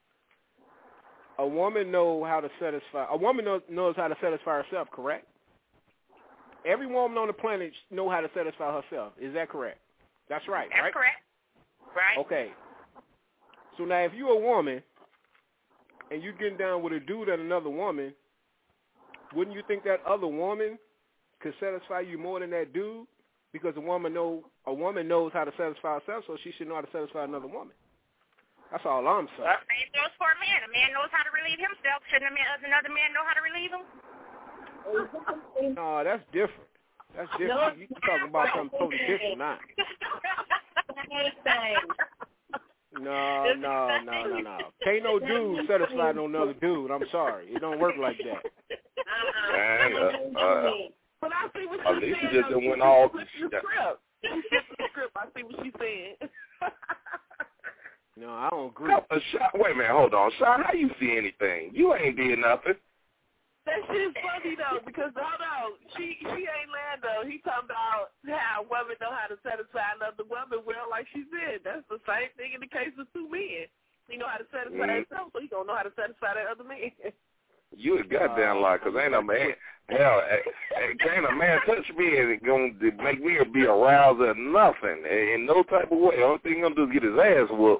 a woman knows how to satisfy, a woman knows, knows how to satisfy herself, correct? Every woman on the planet knows how to satisfy herself. Is that correct? That's right, that's right? That's correct. Right. Okay. So now if you're a woman and you're getting down with a dude and another woman, wouldn't you think that other woman could satisfy you more than that dude? Because a woman know a woman knows how to satisfy herself, so she should know how to satisfy another woman. That's all I'm saying. Well, same goes for a man. A man knows how to relieve himself. Shouldn't a man, another man know how to relieve him? No, that's different. That's different. You, you talking about something totally different now. No, no, no, no, no. Can't no dude satisfy no another dude. I'm sorry. It don't work like that. Man, uh, uh, but I see what at she's least saying. you just went all. The script. the script. I see what she's saying. No, I don't agree. Uh, Sean, wait a minute, hold on. Sean, how you see anything? You ain't did nothing. That shit's funny, though, because, hold on, she she ain't Lando. He talking about how women know how to satisfy another woman. Well, like she said, that's the same thing in the case of two men. He know how to satisfy mm-hmm. himself, so he don't know how to satisfy that other man. You a goddamn lie, because ain't a man, hell, ain't a man touch me and going to make me be aroused or nothing, in no type of way. Only thing he's going to do is get his ass whooped.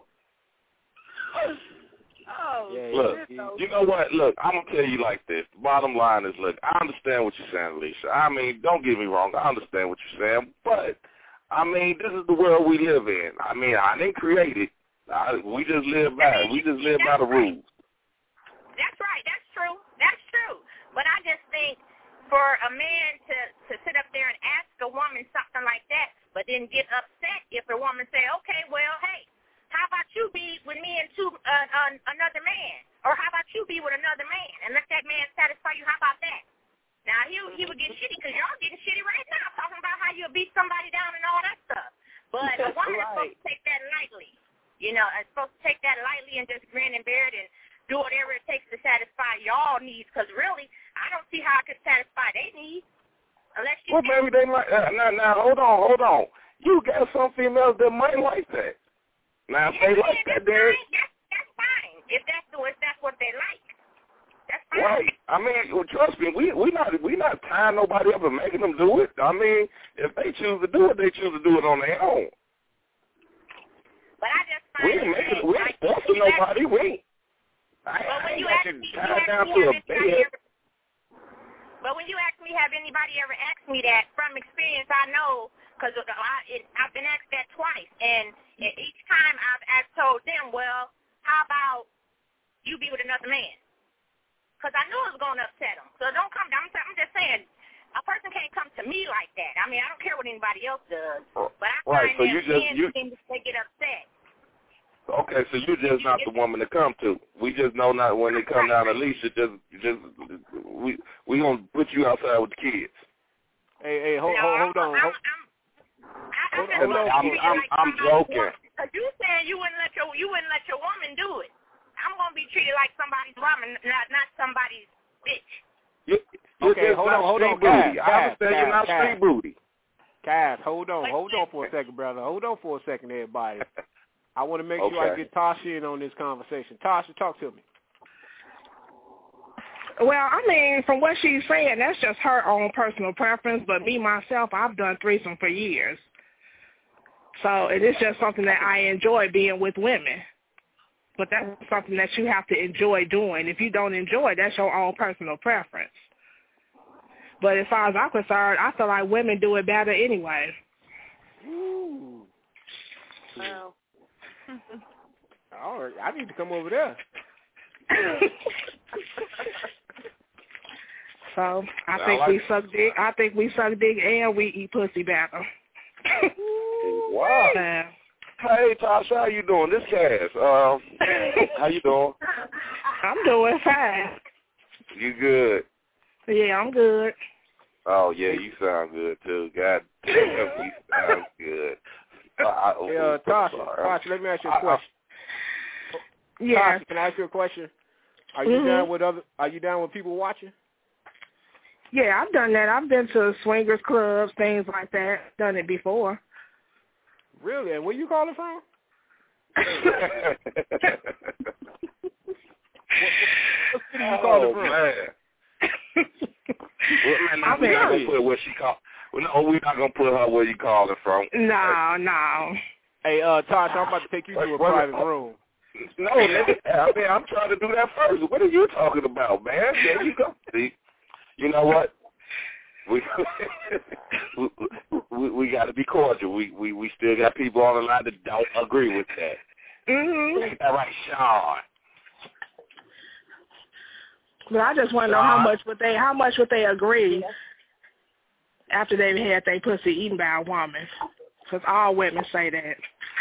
Oh, yeah, look, yeah. You know what? Look, I'm going to tell you like this. The bottom line is, look, I understand what you're saying, Alicia. I mean, don't get me wrong. I understand what you're saying. But, I mean, this is the world we live in. I mean, I didn't create it. I, we just live by it. We just live by the rules. That's right. That's true. That's true. But I just think for a man to, to sit up there and ask a woman something like that, but then get upset if a woman say, okay, well, hey, how about you be with me and two, uh, uh, another man? Or how about you be with another man and let that man satisfy you? How about that? Now, he, he would get shitty because y'all getting shitty right now talking about how you'll beat somebody down and all that stuff. But a woman right. is supposed to take that lightly. You know, is supposed to take that lightly and just grin and bear it and do whatever it takes to satisfy y'all needs. Because really, I don't see how I could satisfy their needs. Unless you well, maybe they might. Uh, now, now, hold on, hold on. You got some females that might like that. Now, if yeah, they like yeah, that, Derek. That's, that's fine. If that's, if that's what they like. That's fine. Right. I mean, well, trust me, we we not we not tying nobody up and making them do it. I mean, if they choose to do it, they choose to do it on their own. But I just find we ain't making, we ain't forcing nobody. We ain't. I, but when I ain't you got ask you me, tied you down ask to me, a bed. ever, but when you ask me, have anybody ever asked me that? From experience, I know, because I've been asked that twice, and each time I've, I've told them, well, how about you be with another man? Because I knew it was going to upset them. So don't come down. I'm just saying, a person can't come to me like that. I mean, I don't care what anybody else does, but I right, find so that you just, men you, seem to they get upset. Okay, so you're just not the woman to come to. We just know not when they come down, Alicia, just, just we we gonna put you outside with the kids. Hey, hey, hold, no, hold, hold on. I'm, hold, I'm, I'm, hold, hold on. I'm, I'm, like I'm joking. Because you said you wouldn't let your you wouldn't let your woman do it. I'm gonna be treated like somebody's woman, not not somebody's bitch. You, you're okay, just hold not on, hold on, booty. Cass, I understand Cass, you're not Cass. street booty. Cass, hold on, hold on for a second, brother. Hold on for a second, everybody. I want to make okay. sure I get Tasha in on this conversation. Tasha, talk to me. Well, I mean, from what she's saying, that's just her own personal preference. But me, myself, I've done threesome for years. So it is just something that I enjoy being with women. But that's something that you have to enjoy doing. If you don't enjoy it, that's your own personal preference. But as far as I'm concerned, I feel like women do it better anyway. Ooh. Well. All right, I need to come over there. So I I think like we it. suck dick. I think we suck dick and we eat pussy better. Wow. Yeah. Hey, Tasha, how you doing? This Cass. Um, how you doing? I'm doing fine. You good? Yeah, I'm good. Oh, yeah, you sound good, too. God damn, you sound good. Uh, I, Hey, uh, Tasha, Tasha, let me ask you a question. Yeah. Tasha, can I ask you a question? Are you Mm-hmm. down with other? Are you down with people watching? Yeah, I've done that. I've been to swingers clubs, things like that. Done it before. Really? And where you calling from? what, what city you calling oh, from? Man. Well, man, now, I'm we're not married. gonna put where she call. Well, no, we're not gonna put her where you calling from. No, no. Hey, uh, Tasha, I'm about to take you to a Wait, wait, private wait. room. No, let me, I mean, I'm trying to do that first. What are you talking about, man? There you go. See, you know what? We we, we, we got to be cordial. We, we we still got people on the line that don't agree with that. Mhm. Ain't that right, Sean? But I just want to know how much would they how much would they agree after they've had their pussy eaten by a woman? Because all women say that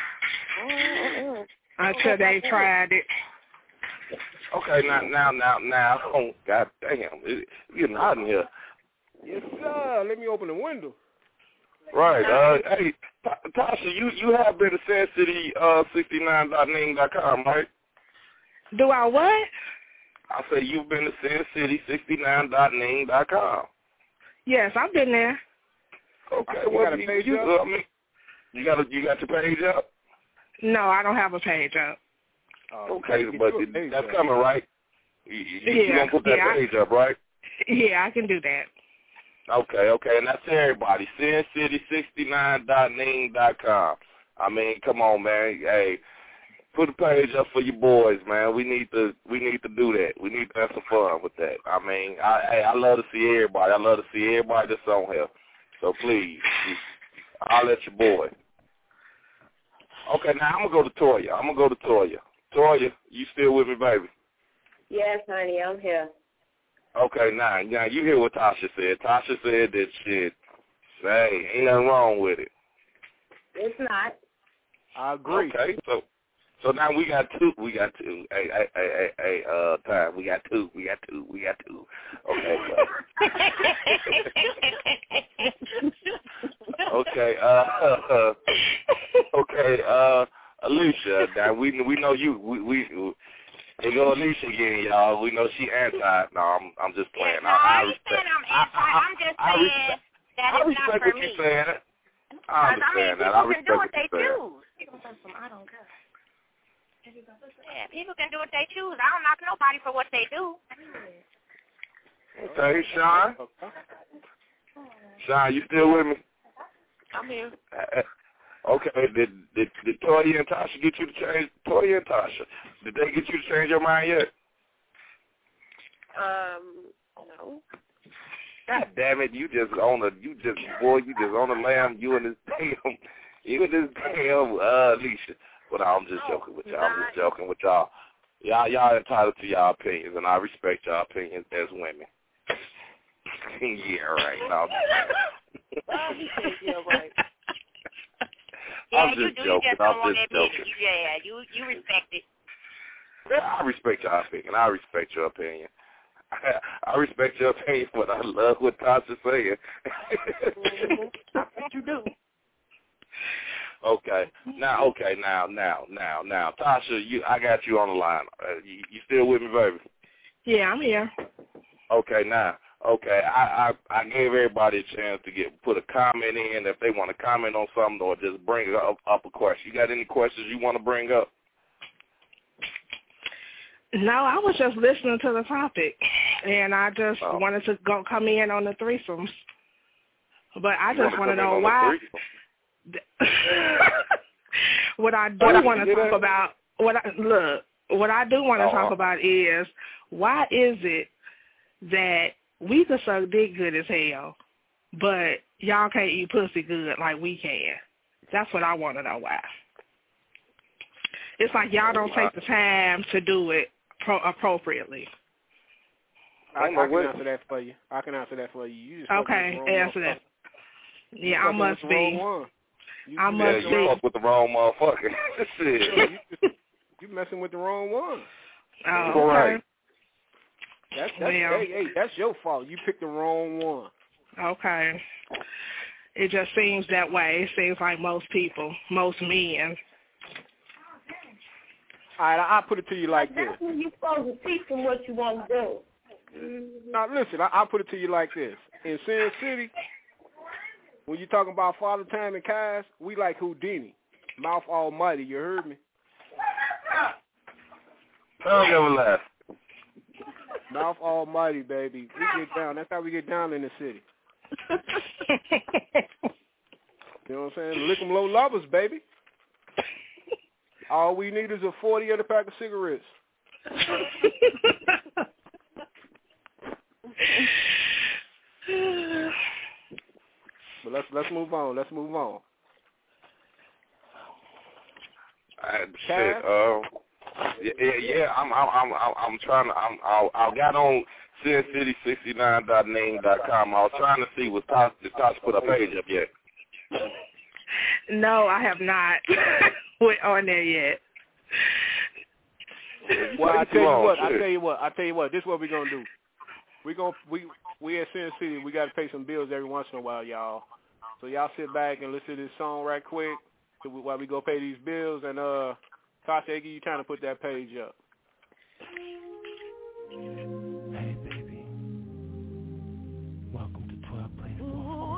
until they tried it. Okay, now, now, now, now. Oh, God damn. It's getting hot in here. Yes, sir. Let me open the window. Right. Uh, hey, T- Tasha, you, you have been to Sin City uh, sixty-nine dot ning dot com, right? Do I what? I say you've been to Sin City sixty-nine dot ning dot com. Yes, I've been there. Okay, You well, got a you, page you, up? uh, I mean, you got a, you got your page up? No, I don't have a page up. Oh, Okay, get but you a page that's up. coming, right? You, you, Yeah, you gonna put that yeah. page up, right? Yeah, I can do that. Okay, okay, and that's to everybody. Sin City sixty-nine dot ning dot com. I mean, come on, man. Hey, put a page up for your boys, man. We need to we need to do that. We need to have some fun with that. I mean, I hey, I love to see everybody. I love to see everybody that's on here. So please, I'll let your boy. Okay, now I'm gonna go to Toya. I'm gonna go to Toya. Toya, you still with me, baby? Yes, honey, I'm here. Okay, now, now you hear what Tasha said. Tasha said that shit, hey, ain't nothing wrong with it. It's not. I agree. Okay, so so now we got two. We got two. Hey, hey, hey, hey, hey uh, time. We got two. We got two. We got two. Okay. So. okay. Uh, uh, okay. Uh, Alicia. Now we we know you. We we. Here go Alicia again, y'all. We know she anti. No, I'm I'm just playing. No, I, I I ain't respect. saying I'm anti. I, I, I'm just I saying respect, that I it's respect not for what me. you're saying. I Because, I mean, understand that. people I can respect do what what they you're saying. choose. People can some, I don't care. Yeah, people can do what they choose. I don't knock nobody for what they do. Okay, Sean. Sean, you still with me? I'm here. Okay, did did did Toya and Tasha get you to change? Toya and Tasha, did they get you to change your mind yet? Um, no. God damn it! You just on the you just boy, you just on the lamb. You and this damn, you and this damn uh, Alicia. But I'm just joking with y'all. I'm just joking with y'all. Y'all y'all entitled to y'all opinions, and I respect y'all opinions as women. Yeah, right. No, Yeah, right. Yeah, I'm you just do. joking. You just don't I'm want just that business. joking. Yeah, you you respect it. Yeah, I respect your opinion. I respect your opinion. I, I respect your opinion, but I love what Tasha's saying. Mm-hmm. I bet you do. Okay. Now, okay, now, now, now, now, Tasha, you, I got you on the line. Uh, you, you still with me, baby? Yeah, I'm here. Okay, now, okay, I, I, I gave everybody a chance to get put a comment in if they want to comment on something or just bring up, up a question. You got any questions you want to bring up? No, I was just listening to the topic and I just Oh. wanted to go come in on the threesomes. But I You just want to wanna come know in on why. the What I do What want to you talk did? about, what I, look, what I do want to Uh-huh. talk about is why is it that we can suck dick good as hell, but y'all can't eat pussy good like we can? That's what I want to know why. It's like y'all don't take the time to do it pro- appropriately. I, I can answer that for you. I can answer that for you. You just fuck Okay, with the wrong answer that. motherfucker. Yeah, You I fucking must with the wrong be. one. You, I you must Yeah, be. you fuck with the wrong motherfucker. Shit. you, just, you messing with the wrong one. Oh, All okay. right. That's that's Well. hey, hey, that's your fault. You picked the wrong one. Okay. It just seems that way. It seems like most people, most men. All right, I, I'll put it to you like this. That's when you're supposed to teach them what you want to do. Now, listen, I, I'll put it to you like this. In Sin City, when you're talking about Father Time and Kaz, we like Houdini. Mouth almighty, you heard me? Don't ever laugh. Mouth almighty, baby. We get down. That's how we get down in the city. You know what I'm saying? Lick 'em low lovers, baby. All we need is a forty and a pack of cigarettes. But let's let's move on. Let's move on. I, shit. Uh, yeah, yeah, yeah. I'm, I'm, I'm, I'm, I'm trying to. I'm, I, I got on sin city sixty-nine dot name dot com. I was trying to see was Tosh, did Tosh put a page up yet? No, I have not went on there yet. Well, I tell you what. I Shit. tell you what. I tell you what. This is what we're gonna do. We gonna we we at Sin City. We got to pay some bills every once in a while, y'all. So y'all sit back and listen to this song right quick while we go pay these bills. And uh, Tasha, you trying to put that page up? Hey, baby. Welcome to twelve Place Four.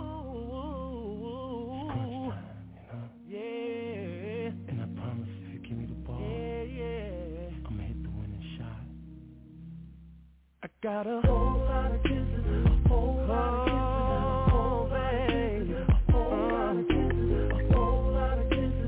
Yeah. And I promise if you give me the ball, yeah, yeah, I'ma hit the winning shot. I got a whole lot of kisses, a whole lot of kisses, a whole baby, a whole lot of kisses, a whole lot of kisses,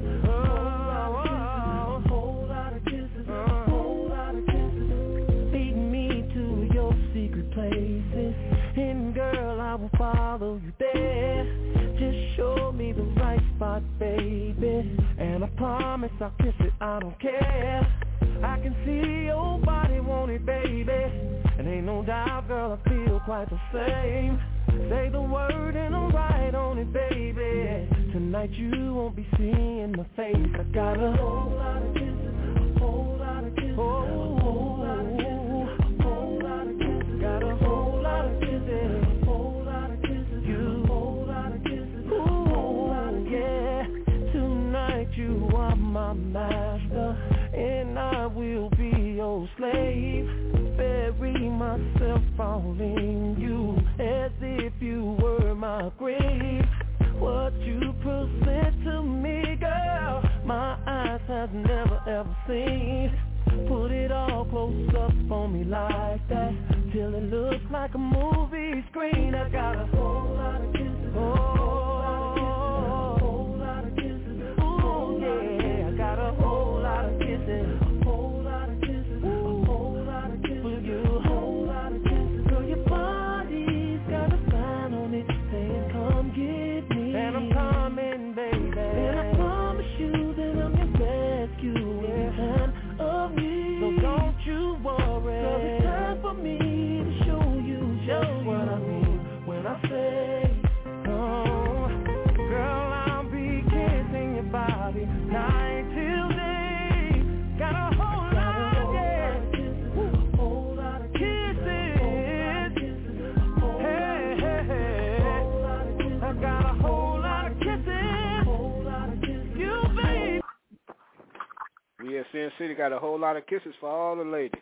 a whole lot of kisses, a whole lot of kisses. Lead me to your secret places, and girl, I will follow you there. Just show me the right spot, baby, and I promise I'll kiss it, I don't care. I can see your body want it, baby, and ain't no doubt, girl, I feel quite the same. Say the word and I'm right on it, baby. Tonight you won't be seeing my face. I got a whole lot of kisses, a whole lot of kisses, oh, a whole lot of kisses, a whole lot of kisses. Got a whole lot of kisses, a whole lot of kisses, you, a whole lot of kisses, a whole lot of kisses. Yeah, tonight you are my master, and I will be your slave. Bury myself all in you, as if you were my grave. What you present to me, girl, my eyes have never ever seen. Put it all close up on me like that, till it looks like a movie screen. I got a whole lot of kisses, oh, a whole lot of kisses, ooh yeah, I got a whole lot of kisses, a whole lot of kisses, a whole lot of kisses for you, a whole lot of kisses. Girl, your body's got a sign on it saying come get me, and I'm coming, baby, and I promise you that I'm your rescue every time of me. So don't you worry, 'cause it's time for me to show you just what I mean when I say, oh, girl, I'll be kissing your body night till day. Got a whole lot, yeah, a whole lot of kisses. Hey, hey, hey, I got a whole lot of kisses. You, baby. We at Sin City got a whole lot of kisses for all the ladies.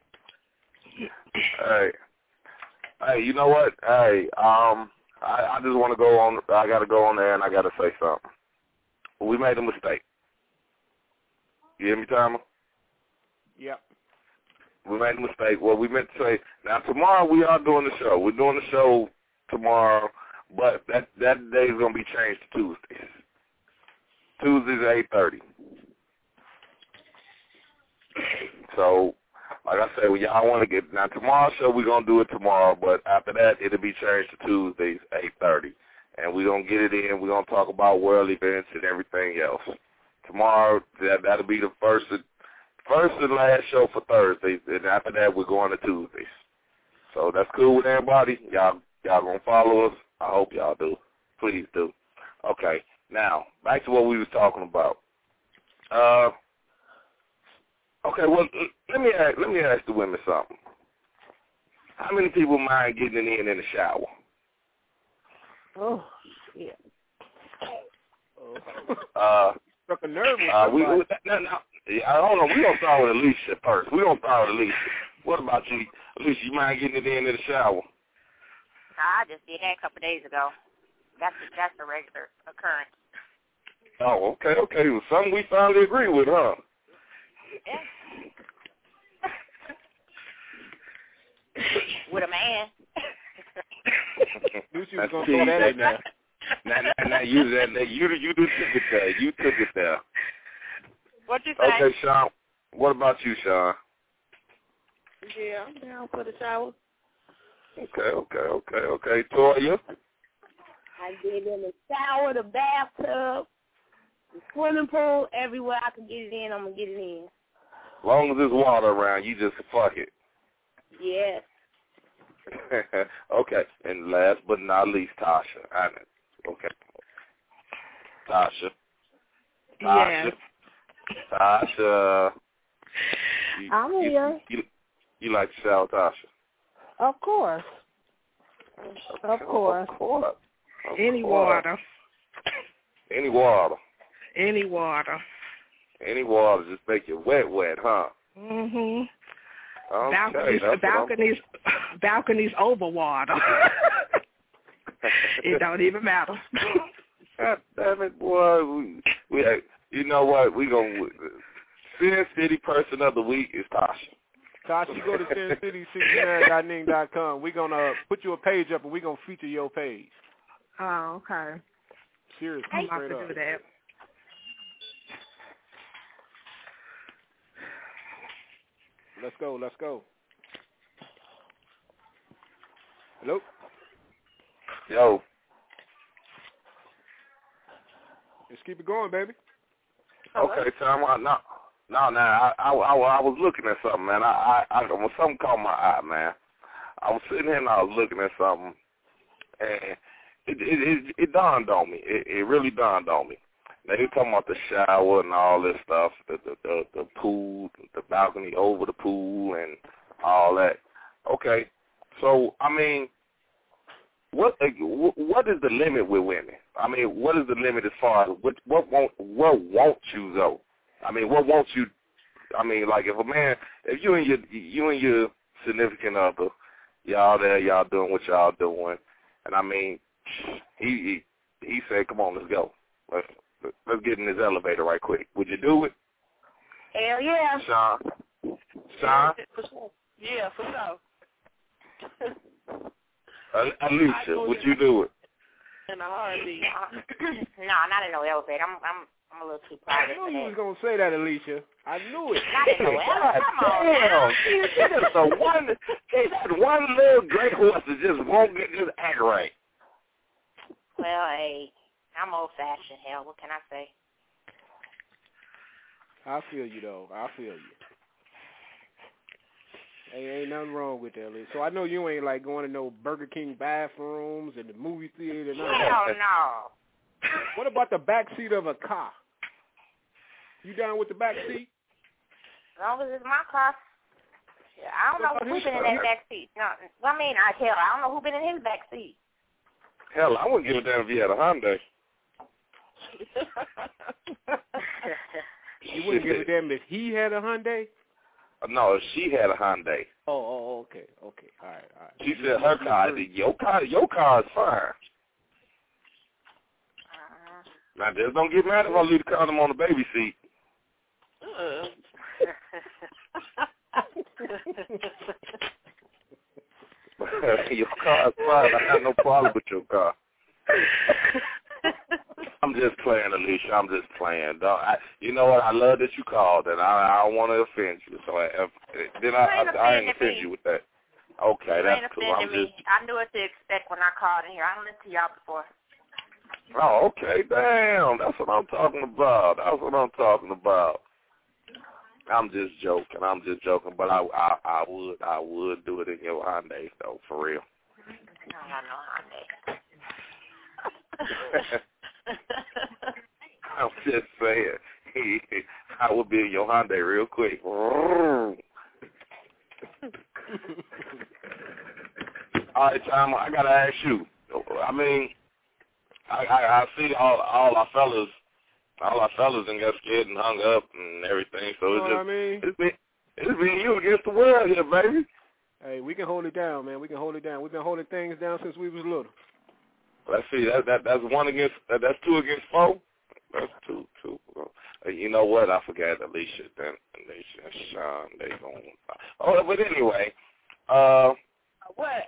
Hey, hey, you know what? Hey, um, I, I just want to go on. I got to go on there and I got to say something. We made a mistake. You hear me, Timer? Yep. We made a mistake. Well, we meant to say, now tomorrow we are doing the show. We're doing the show tomorrow, but that that day is going to be changed to Tuesdays. Tuesdays at eight thirty. So, like I said, y'all want to get, now tomorrow's show, we're going to do it tomorrow, but after that, it'll be changed to Tuesdays, eight thirty. And we're going to get it in. We're going to talk about world events and everything else. Tomorrow, that, that'll be the first first and last show for Thursdays, and after that, we're going to Tuesdays. So that's cool with everybody. Y'all, y'all going to follow us? I hope y'all do. Please do. Okay, now, back to what we was talking about. Uh... Okay, well, let me ask, let me ask the women something. How many people mind getting it in in the shower? Oh, yeah. Uh, Struck a nerve with uh, we, somebody. we, no, no, I don't know. We're going to start with Alicia first. We're going to start with Alicia. What about you? Alicia, you mind getting it in in the shower? I just did that a couple of days ago. That's a, that's a regular occurrence. Oh, okay, okay. Well, something we finally agree with, huh? Yeah. With a man. Knew she was gonna throw that in there. Now, now, now, you, that, that, you, you took it there. You took it there. What you say? Okay, Sean. What about you, Sean? Yeah, I'm down for the shower. Okay, okay, okay, okay. Toya? I get in the shower, the bathtub, the swimming pool, everywhere I can get it in, I'm going to get it in. As long as there's water around, you just fuck it. Yes. Okay, and last but not least, Tasha. I know. Okay. Tasha. Tasha. Yes. Tasha. You, I'm you, here. You, you like to shower, Tasha? Of course. Of course. Of course. Of Any course. water. Any water. Any water. Any water just make you wet, wet, huh? Mhm. Okay, balconies, balconies, balconies over water. It don't even matter. God damn it, boy! We, we, you know what? We gonna Sin City Person of the Week is Tasha. Tasha, you go to sin city sixty-nine dot ning dot com. We're gonna put you a page up, and we're gonna feature your page. Oh, okay. Seriously, I'm about straight to up. do that. Let's go. Let's go. Hello. Yo. Let's keep it going, baby. Okay, time out. No, no, no. I, I, I, I was looking at something, man. I, I, I, something caught my eye, man. I was sitting here and I was looking at something, and it, it, it, it dawned on me. It, it really dawned on me. Now you're talking about the shower and all this stuff, the, the the the pool, the balcony over the pool, and all that. Okay, so I mean, what what is the limit with women? I mean, what is the limit as far as what what won't what won't you though? I mean, what won't you? I mean, like if a man, if you and your you and your significant other, y'all there, y'all doing what y'all doing, and I mean, he he, he said, "Come on, let's go. Let's let's get in this elevator right quick." Would you do it? Hell yeah. Sean? Sean? Yeah, for sure. Uh, Alicia, would you do it? In a heartbeat. No, not in no elevator. I'm I'm I'm a little too I private knew for you that. was gonna say that, Alicia. I knew it. Not in no elevator. Come on. Damn, see, that's the one, see, that one little great horse that just won't get this act right. Well, hey, I'm old-fashioned. Hell, what can I say? I feel you though. I feel you. Hey, ain't nothing wrong with that, Alicia. So I know you ain't like going to no Burger King bathrooms and the movie theater. None of that. Hell no. What about the back seat of a car? You down with the back seat? As long as it's my car. Yeah, I don't What know about who's his been in car? that back seat. No, I mean, I hell, I don't know who been in his back seat. Hell, I wouldn't give a damn if you had a Hyundai. You wouldn't give a damn if he had a Hyundai? No, she had a Hyundai. Oh, oh, okay, okay, all right, all right. She said her car, your car, your car is fine. Uh-huh. Now, just don't get mad if I leave the condom on the baby seat. Your car is fine. I have no problem with your car. I'm just playing, Alicia. I'm just playing. Don't, I, you know what? I love that you called, and I, I don't want to offend you. So I, if, then I, I, I ain't offend you with that. Okay, you that's cool. I'm me. just. I knew what to expect when I called in here. I don't listen to y'all before. Oh, okay. Damn, that's what I'm talking about. That's what I'm talking about. I'm just joking. I'm just joking, but I, I, I would, I would do it in your Hyundai though, for real. No, no, no, Hyundai. I'm just saying, I would be in your Hyundai real quick. All right, Tom, I gotta ask you. I mean, I, I, I see all all our fellas, all our fellas, and got scared and hung up and everything. So You it's know just, what I mean? it's been, it's been you against the world here, baby. Hey, we can hold it down, man. We can hold it down. We've been holding things down since we was little. Let's see. That that that's one against. That, that's two against four. That's two two. Uh, you know what? I forgot Alicia. Then Alicia and Sean. They going. Oh, but anyway. Uh. What?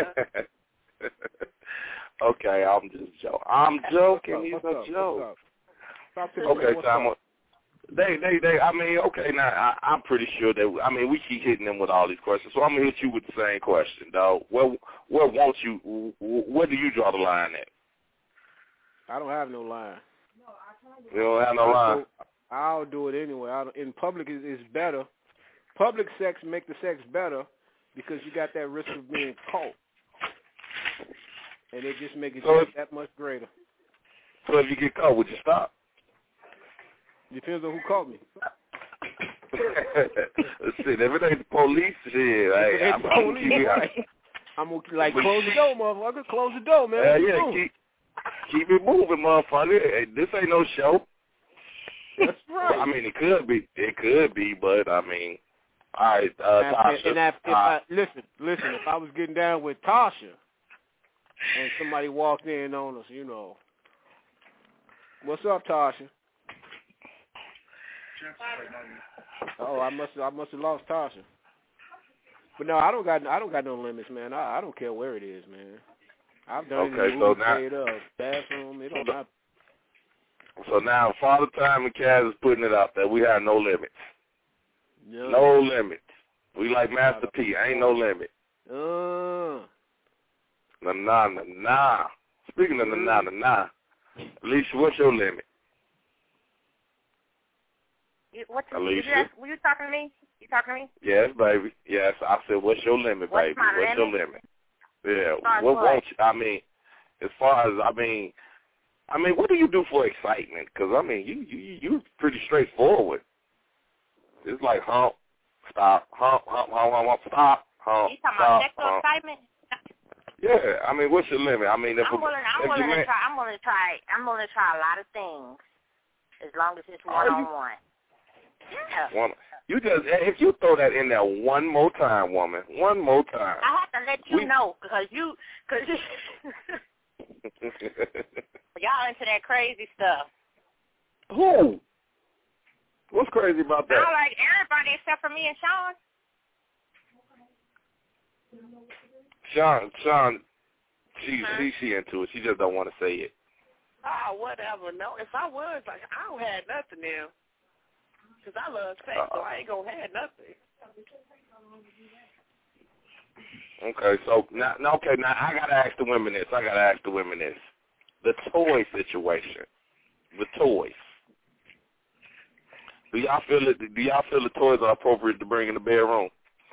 Okay, I'm just joking. I'm joking. He's What's a up? joke. What's up? Talk to me. Okay, What's Tom. up? They, they, they. I mean, okay. Now, I, I'm pretty sure that. I mean, we keep hitting them with all these questions, so I'm gonna hit you with the same question, dog. Where, where won't you? Where do you draw the line at? I don't have no line. You don't have no I'll line. Do, I'll do it anyway. I don't, in public is is better. Public sex make the sex better because you got that risk of being caught, and it just makes it So that, that much greater. So if you get caught, would you stop? Depends on who caught me. Let's see. If it ain't the police, shit, hey, I'm, I'm police, right. I'm gonna like close the door, motherfucker. Close the door, man. Uh, yeah, keep, keep it moving, motherfucker. Hey, this ain't no show. That's right. I mean, it could be. It could be, but I mean, all right, uh, and, Tasha. and if, if uh, I, listen, listen. If I was getting down with Tasha, and somebody walked in on us, you know, what's up, Tasha? Oh, I must, I must have lost Tasha. But no, I don't got, I don't got no limits, man. I, I don't care where it is, man. I've done Okay, it in so movie now- theater, bathroom. It don't matter. So now, Father Time and Kaz is putting it out there. We have no limits. No, No limits. We like Master P. Ain't no limit. Uh, Nah, nah, nah, nah. Speaking of the nah, nah, nah. Alicia, what's your limit? You, what, Alicia? you just, were you talking to me? You talking to me? Yes, baby. Yes, I said, what's your limit, What's baby? my What's limit? your limit? Yeah. As far as What what? won't you? I mean, as far as I mean, I mean, what do you do for excitement? Because I mean, you you you pretty straightforward. It's like hump, stop, hump, hump, hump, hump, hump stop, hump, You talking stop, about sexual hump. excitement? Yeah, I mean, what's your limit? I mean, if I'm a, willing. I'm if willing you to man, try. I'm willing to try. I'm willing to try a lot of things, as long as it's Are one you? on one. Yeah. one, you just if you throw that in there one more time, woman, one more time. I have to let you We- know because you, because y'all into that crazy stuff. Who? What's crazy about that? I like everybody except for me and Sean. Sean, Sean, she she she into it. She just don't want to say it. Oh, whatever. No, if I was, like, I don't have nothing now. Because I love sex, Uh-uh. so I ain't going to have nothing. Okay, so now, now, okay, now I gotta ask the women this. I gotta ask the women this. The toy situation, the toys. Do y'all feel it? Do y'all feel the toys are appropriate to bring in the bedroom?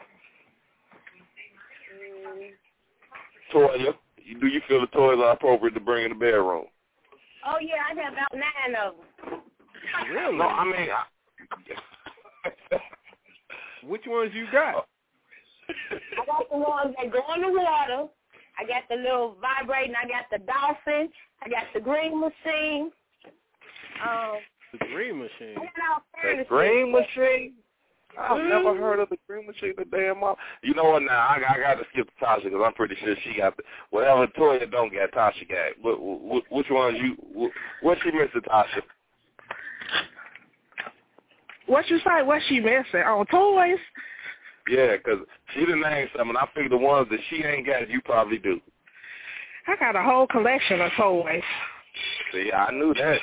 Toya, do you feel the toys are appropriate to bring in the bedroom? Oh, yeah, I have about nine of them. really? No, I mean, I, Which ones you got? I got the ones that go in the water. I got the little vibrating. I got the dolphin. I got the green machine. Um, The green machine. I got all the kinds of green shit. machine. I've Mm. never heard of the green machine. The damn mom. You know what? Now I, I got to skip to Tasha because I'm pretty sure she got the, whatever Toya don't get. Tasha got. What, what, which one you? What, what she missing, Tasha? What you say? What she missing? On toys? Yeah, because she done named something. I figure the ones that she ain't got, you probably do. I got a whole collection of toys. See, I knew that.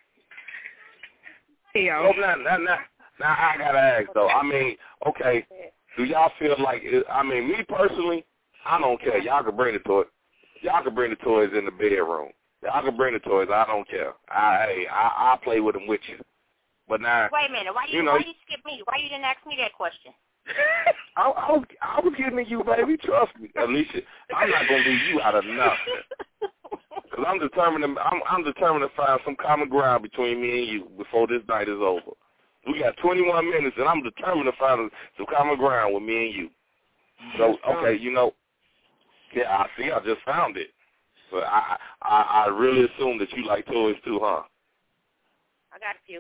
Yeah. So now, now, now, now I got to ask, though. I mean, okay, do y'all feel like, it, I mean, me personally, I don't care. Y'all can bring the toys. Y'all can bring the toys in the bedroom. Y'all can bring the toys. I don't care. I, hey, I, I'll play with them with you. But now, wait a minute. Why you, you know, why you skip me? Why you didn't ask me that question? I, I was I was getting at you, baby. Trust me, Alicia. I'm not gonna leave you out of nothing. Cause I'm determined. To, I'm I'm determined to find some common ground between me and you before this night is over. We got twenty-one minutes, and I'm determined to find some common ground with me and you. So okay, you know, yeah, I see. I just found it. But I I I really assume that you like toys too, huh? I got a few.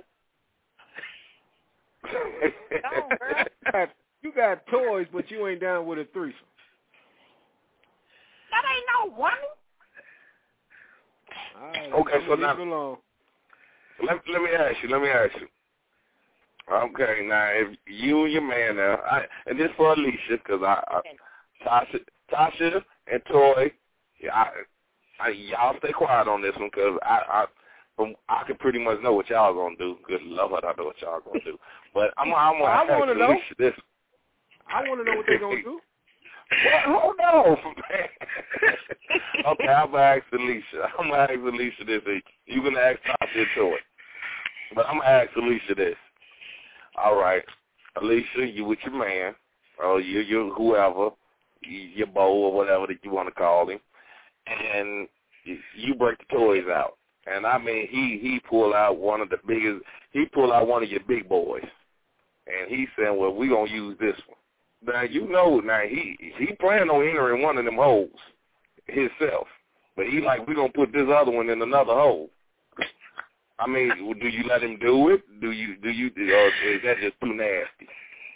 Go, girl. You got toys, but you ain't down with a threesome. That ain't no woman. All right, okay, so now alone. let let me ask you. Let me ask you. Okay, now if you and your man now, I, and this for Alicia, because I, I Tasha, Tasha and Toy, yeah, I, I, y'all stay quiet on this one, because I, I, from I can pretty much know what y'all gonna do. Good Lord, I know what y'all gonna do. But I'm, I'm gonna I ask want to know. Alicia this. I want to know what they're going to do. Well, hold on. Okay, I'm going to ask Alicia. I'm going to ask Alicia this. You're going to ask Tasha to it. But I'm going to ask Alicia this. All right. Alicia, you with your man, or you, you whoever, your beau or whatever that you want to call him, and you break the toys out. And, I mean, he, he pull out one of the biggest, he pull out one of your big boys. And he's saying, well, we're going to use this one. Now, you know, now, he he planned on entering one of them holes himself. But he like, we're going to put this other one in another hole. I mean, do you let him do it? Do you, do you, or is that just too nasty?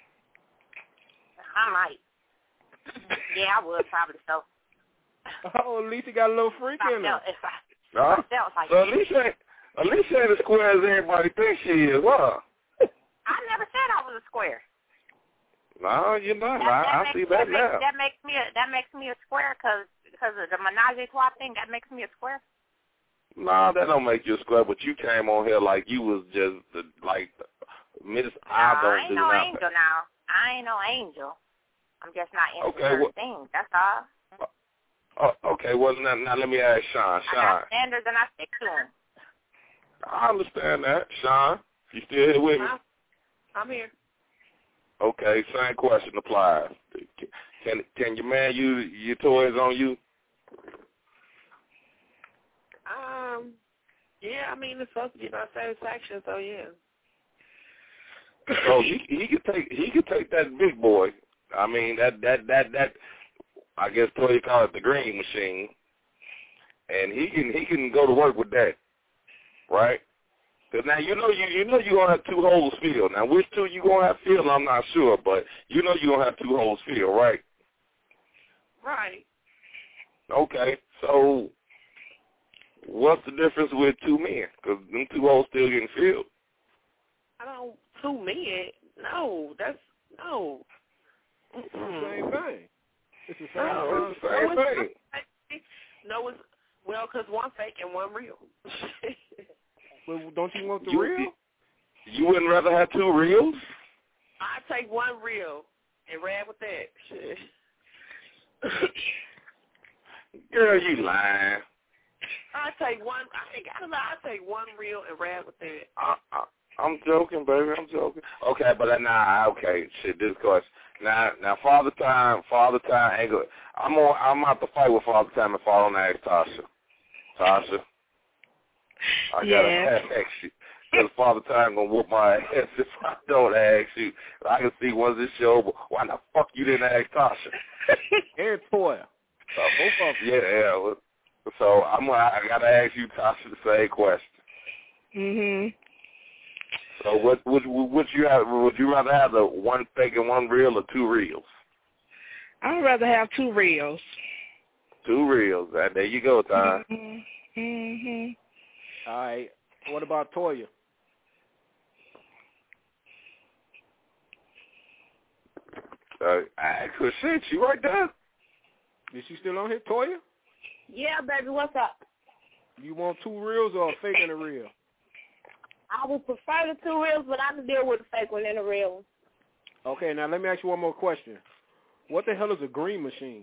I might. Yeah, I would probably so. Oh, at least he got a little freak in him. If I, Huh? like So Alicia ain't, Alicia ain't as square as everybody thinks she is, huh? I never said I was a square. No, you're not. That, that I, I makes, see that, that now. Makes, that makes me a, that makes me a square because because of the menage a trois thing. That makes me a square. No, that don't make you a square. But you came on here like you was just the, like Miss No, I don't I ain't do no nothing. angel now. I ain't no angel. I'm just not into Okay, certain well, things. That's all. Oh, okay, well now, now let me ask Sean. Sean, I got standards and I stick to them. I understand that. Sean, you still here with me? I'm here. Okay, same question applies. Can can your man use your toys on you? Um, yeah, I mean it's supposed to be my satisfaction, so yeah. So he he could take he could take that big boy. I mean that that that that I guess Toy call it the green machine, and he can he can go to work with that, right? Because now you know you you know you're gonna have two holes filled. Now which two you gonna have filled, I'm not sure, but you know you're gonna have two holes filled, right? Right. Okay, so what's the difference with two men? Because them two holes still getting filled. I don't two men. No, that's no. It's the same thing. It's the same, No, it's the no, same it's thing. not. No, it's well, because one fake and one real. Well, don't you want the You, real? You wouldn't rather have two reels? I take one real and ran with that. Shit. Girl, you lying. I take one. I ain't gotta lie. I take one real and ran with that. I, I, I'm joking, baby. I'm joking. Okay, but uh, nah. Okay, shit. This question. Now, now, Father Time, Father Time ain't good. I'm on. I'm out to fight with Father Time if I don't ask Tasha. Tasha, I gotta Yes. ask you. Because Father Time gonna whoop my ass if I don't ask you. I can see once this show, but why the fuck you didn't ask Tasha? And Toya. So both of them. Yeah, yeah. So I'm gonna. I gotta ask you, Tasha, the same question. Mhm. So what would would you have? Would you rather have the one fake and one real, or two reels? I'd rather have two reels. Two reels. And there you go, Ty. Mhm. Mhm. All right. What about Toya? Uh, uh, ask her shit. She right there. Is she still on here, Toya? Yeah, baby, what's up? You want two reels or a fake and a reel? I would prefer the two reels, but I can deal with a fake one and a real one. Okay, now let me ask you one more question. What the hell is a green machine?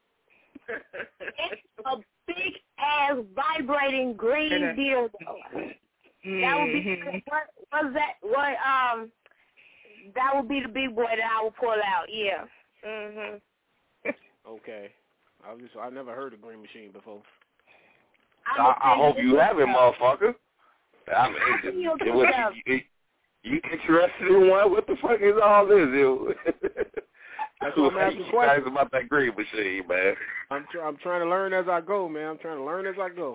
It's a big-ass vibrating green dildo. Mm-hmm. That would be, what was that? What, um, that would be the big boy that I would pull out, yeah. Mhm. Okay. I was just, I never heard of green machine before. I, I hope you have it, motherfucker. I mean, it, you it, was, you, you interested in one? What the fuck is all this? That's what I'm asking questions about that green machine, man. I'm tr- I'm trying to learn as I go, man. I'm trying to learn as I go.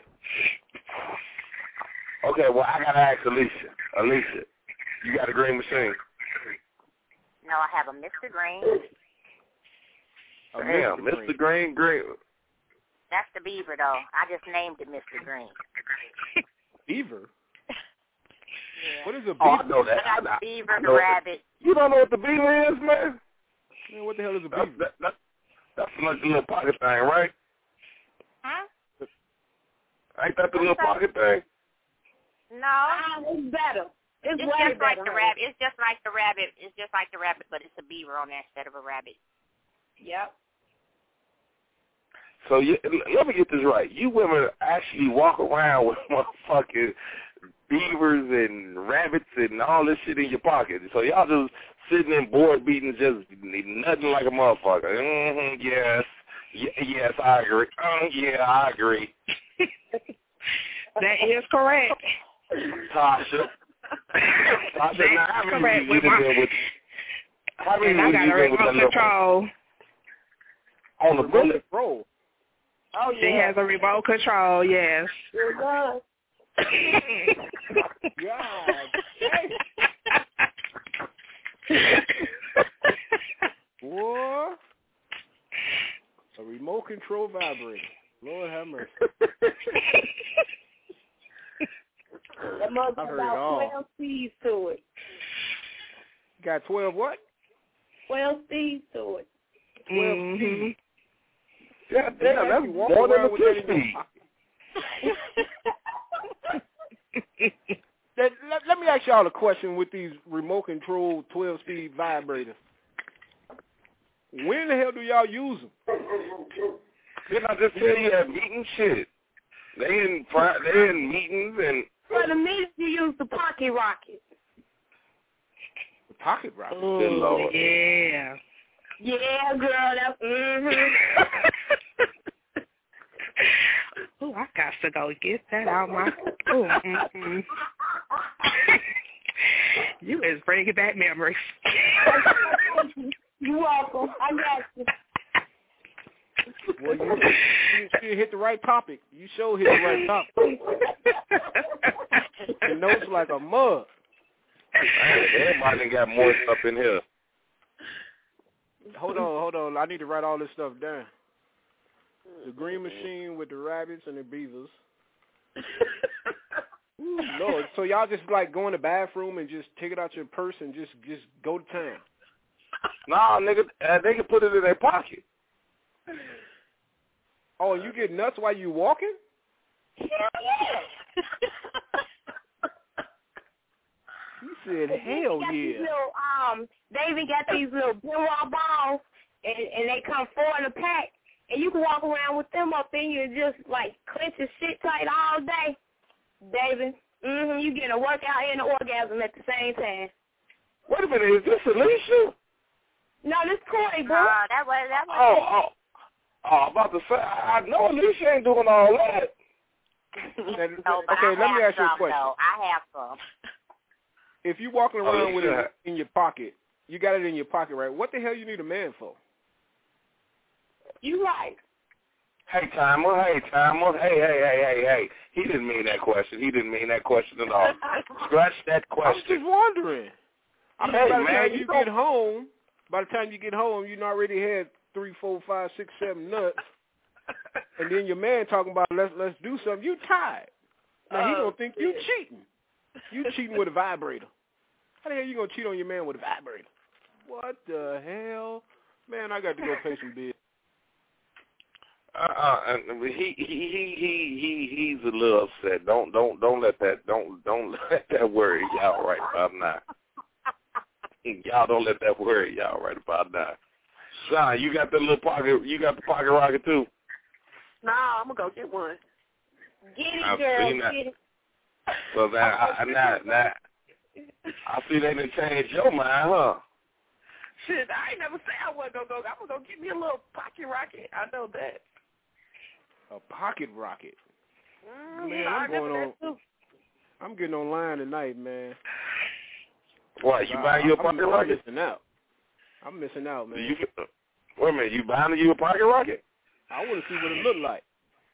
Okay, well, I gotta ask Alicia. Alicia, you got a green machine? No, I have a Mister Green. A Damn, Mister Mister Green, Green. That's the beaver, though. I just named it Mister Green. Beaver? Yeah. What is a beaver? Oh, I know that. I got the I, beaver, I the know rabbit. It. You don't know what the beaver is, man? Man, what the hell is a That's, beaver? that, that, that's like the little pocket thing, right? Huh? Ain't that the little pocket thing? No. It's better. It's, It's way just like better, the honey. rabbit. It's just like the rabbit. It's just like the rabbit, but it's a beaver on there instead of a rabbit. Yep. So you, let me get this right. You women actually walk around with motherfucking beavers and rabbits and all this shit in your pocket. So y'all just sitting in board meetings just nothing like a motherfucker. Mm-hmm, yes. Y- yes, I agree. Uh, yeah, I agree. That is correct. Tasha. Tasha, That's now how many correct. you With been my, there with? How many and I you got a been with that remote little control. on the bullet? Roll. Oh, yeah. She has a remote control, yes. It does. God. Boy. A remote control vibrator. Lord have mercy. That must I've have heard it all. about twelve speeds to it. Got twelve what? Twelve speeds to it. Twelve Mm-hmm. speeds. God damn, that's You walk more than around a with that in your two-speed. pocket. Let, let, let me ask y'all a question with these remote control twelve speed vibrators. When the hell do y'all use them? Didn't I just tell you that meeting shit? They in pri- they in meetings and For the meetings, you use the pocket rocket. The pocket rocket. Oh, Good Lord. yeah. Yeah, girl. That's mm-hmm. Oh, I got to go get that out my. Oh, mm-mm. You is bringing back memories. You're welcome. I got you. Well, you, you, you hit the right topic. You sure hit the right topic. Your notes like a mug. man, everybody done got more stuff in here. Hold on, hold on. I need to write all this stuff down. The green machine with the rabbits and the beavers. Ooh, Lord. So y'all just like go in the bathroom and just take it out your purse and just just go to town. Nah, nigga, uh, they can put it in their pocket. Oh, you get nuts while you walking? Hell yeah. He said, hell they got yeah. These little, um, they even got these little pinball balls, and, and they come four in a pack, and you can walk around with them up in you and just, like, clench your shit tight all day, David. Mm-hmm, you getting a workout and an orgasm at the same time. Wait a minute, is this Alicia? No, this Corey, bro. Uh, that was that was. Oh, oh, oh, I'm about to say, I I know Alicia ain't doing all that. No, but Okay, I let me have ask you a some, question. though. I have some. If you walking around Oh, with yeah. it in your pocket, you got it in your pocket, right? What the hell you need a man for? You right. Hey, Timer, hey, Timer, hey, hey, hey, hey, hey. He didn't mean that question. He didn't mean that question at all. Scratch that I was just question. wondering. I mean, Hey, by the man, time you you don't- get home, by the time you get home, you already had three, four, five, six, seven nuts, and then your man talking about let's let's do something. You tired? Now he Oh, gonna think you cheating. You cheating with a vibrator. How the hell you gonna cheat on your man with a vibrator? What the hell, Man, I got to go pay some bills. Uh, uh, he he he he he he's a little upset. Don't don't don't let that don't don't let that worry y'all right about now. Y'all don't let that worry y'all right about now. Son, you got the little pocket. You got the pocket rocket too. Nah, I'm gonna go get one. Get it, I've girl. seen that. Get it. So now, I, now, now, I see they done changed your mind, huh? Shit, I ain't never say I wasn't gonna go. I'm gonna go get me a little pocket rocket. I know that. A pocket rocket. Mm, Man, yeah, I I'm going remember on. that too. I'm getting online tonight, man. What, you I, buying you a I'm, pocket I'm rocket? missing out. I'm missing out, man. You, wait a minute, you buying you a pocket rocket? I want to see what it look like.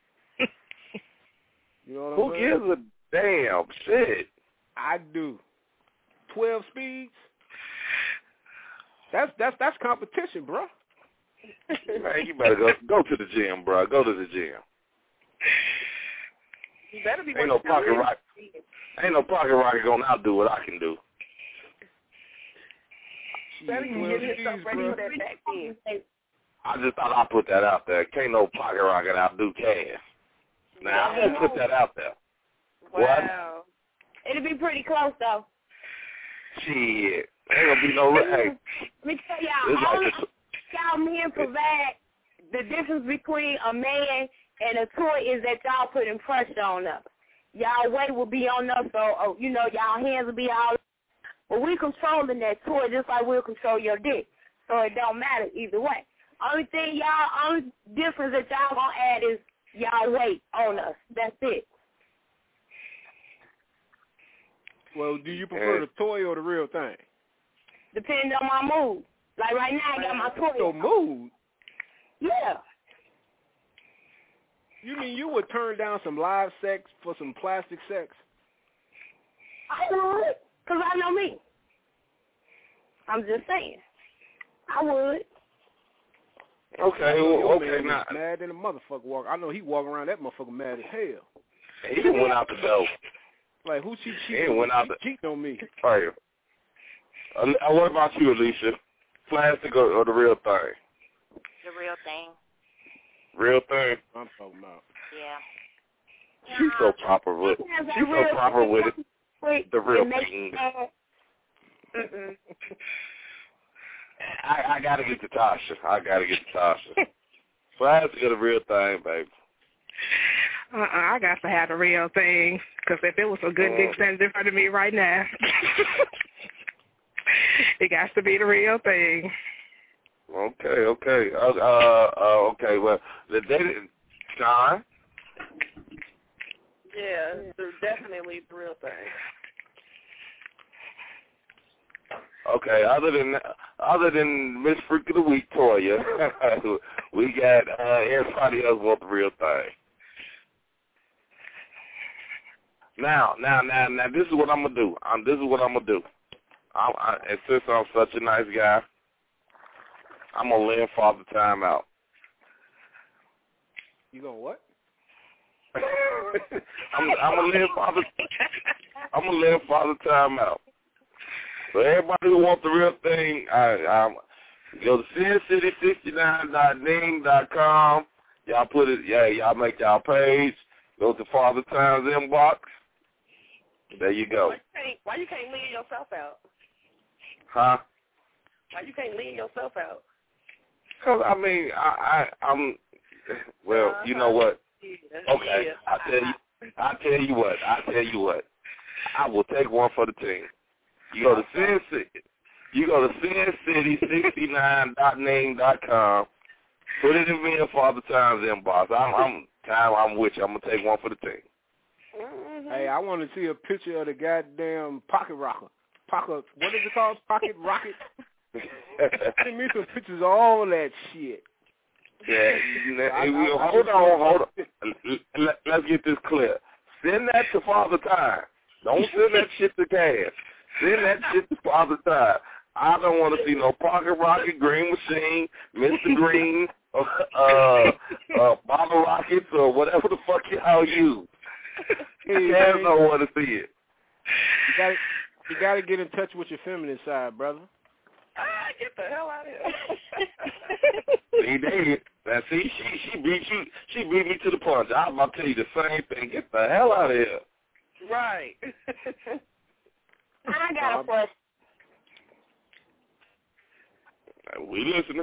You know what Who I'm saying? gives a damn shit? I do. Twelve speeds. That's that's that's competition, bro. Man, you better go go to the gym, bro. Go to the gym. You better be. Ain't no pocket rocket. Ain't no pocket rocket gonna outdo what I can do. Better get himself ready for that back then. I just thought I'd put that out there. Can't no pocket rocket outdo Cass. Now, I'm gonna put that out there. Wow. What? It'll be pretty close, though. Shit. Ain't gonna be no... Hey. Let me tell y'all, It's all like of y'all men provide the difference between a man and a toy is that y'all putting pressure on us. Y'all weight will be on us, so, oh, you know, y'all hands will be all... But we controlling that toy just like we'll control your dick. So it don't matter either way. Only thing y'all, only difference that y'all gonna add is y'all weight on us. That's it. Well, do you prefer the toy or the real thing? Depends on my mood. Like right now, I got my toy. Your mood? Yeah. You mean you would turn down some live sex for some plastic sex? I would, because I know me. I'm just saying. I would. Okay, well, okay, now. Mad than a motherfucker walk. I know he walk around that motherfucker mad as hell. He done went out the door. Like, who cheat He cheating? went out the... cheating on me. All right. Uh, what about you, Alicia? Plastic or, or the real thing? The real thing. Real thing? I'm talking about. Yeah. She's so proper with it. She's so proper with it. The real thing. Mm-mm. I, I gotta get to Tasha. I gotta get to Tasha. Plastic or the real thing, baby? Uh-uh, I got to have the real thing, because if it was a good dick standing in front of me right now, it got to be the real thing. Okay, okay. Uh, uh, uh okay, well, the dating, John? Yeah, they're definitely the real thing. Okay, other than other than Miss Freak of the Week, Toya, we got uh, everybody else want the real thing. Now, now, now, now, this is what I'm gonna do. Um, this is what I'm gonna do. I, I, and since I'm such a nice guy, I'm gonna lend Father time out. You gonna what? I'm, I'm gonna lend Father. I'm gonna lend Father time out. So everybody who wants the real thing, I, I'm go to sin city sixty-nine dot ning dot com. Y'all put it, yeah, y'all make y'all page. Go to Father Time's inbox. There you go. Why you can't, why you can't lean yourself out? Huh? Why you can't lean yourself out? Cause I mean, I, I, I'm. Well, uh-huh. you know what? Yeah. Okay, Yeah. I tell you, I tell you what, I tell you what. I will take one for the team. You go to Sin City. You go to sin city sixty-nine dot ning dot com. Put it in me and Father Time's inbox. I'm, I'm time. I'm with you. I'm gonna take one for the team. Mm-hmm. Hey, I want to see a picture of the goddamn pocket rocker. Pocket, what is it called? Pocket rocket. Send me some pictures of all that shit. Yeah. I, I, I, hold on, hold on. Let, let's get this clear. Send that to Father Time. Don't send that shit to Cass. Send that shit to Father Time. I don't want to see no pocket rocket, green machine, Mister Green, uh, uh, uh, bottle rockets, or whatever the fuck y'all use. Hey, Cass hey. don't want to see it. You got you got to get in touch with your feminine side, brother. Ah, Get the hell out of here. He did. Now, see, she she beat you. She beat me to the punch. I'm about to tell you the same thing. Get the hell out of here. Right. I got a question. We listening.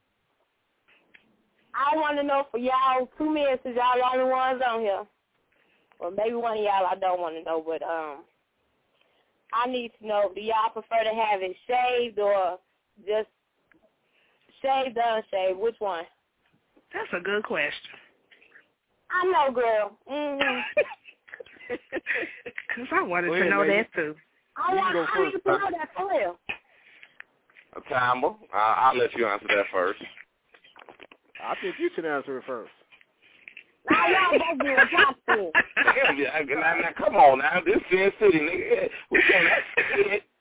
I want to know for y'all, two men, since y'all the only ones on here. Well, maybe one of y'all I don't want to know, but um, I need to know, do y'all prefer to have it shaved or just shaved, unshaved? Which one? That's a good question. I know, girl. Mm-hmm. Because I wanted Go to ahead, know lady. that, too. I, want, go I first. need to know that for real. A timer. I'll, I'll let you answer that first. I think you should answer it first. Now y'all both be a top ten. now, now, now, come on now. This Sin City, nigga. We can't answer it.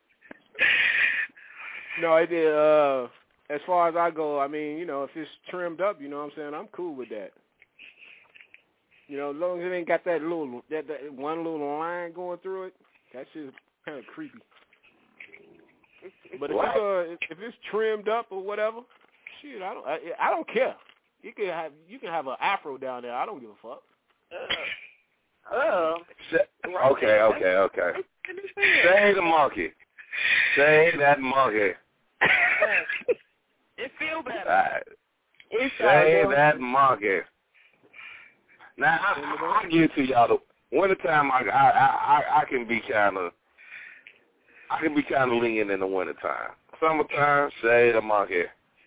No, it did. Uh, as far as I go, I mean, you know, if it's trimmed up, you know what I'm saying, I'm cool with that. You know, as long as it ain't got that little, that, that one little line going through it, that shit's kind of creepy. But if it's, uh, if it's trimmed up or whatever, shit, I don't, I, I don't care. You can have, you can have an afro down there. I don't give a fuck. Oh. Okay, okay, okay. Say the monkey. Say that monkey. It feel better. Right. It's Say all that monkey. Now I, I, I give it to y'all. The wintertime, I, I I I can be kind of, I can be kind of lenient in the wintertime. Summertime, say the monkey.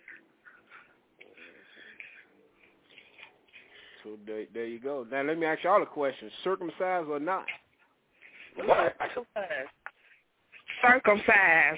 So there, there you go. Now let me ask y'all a question: circumcised or not? What? Circumcised.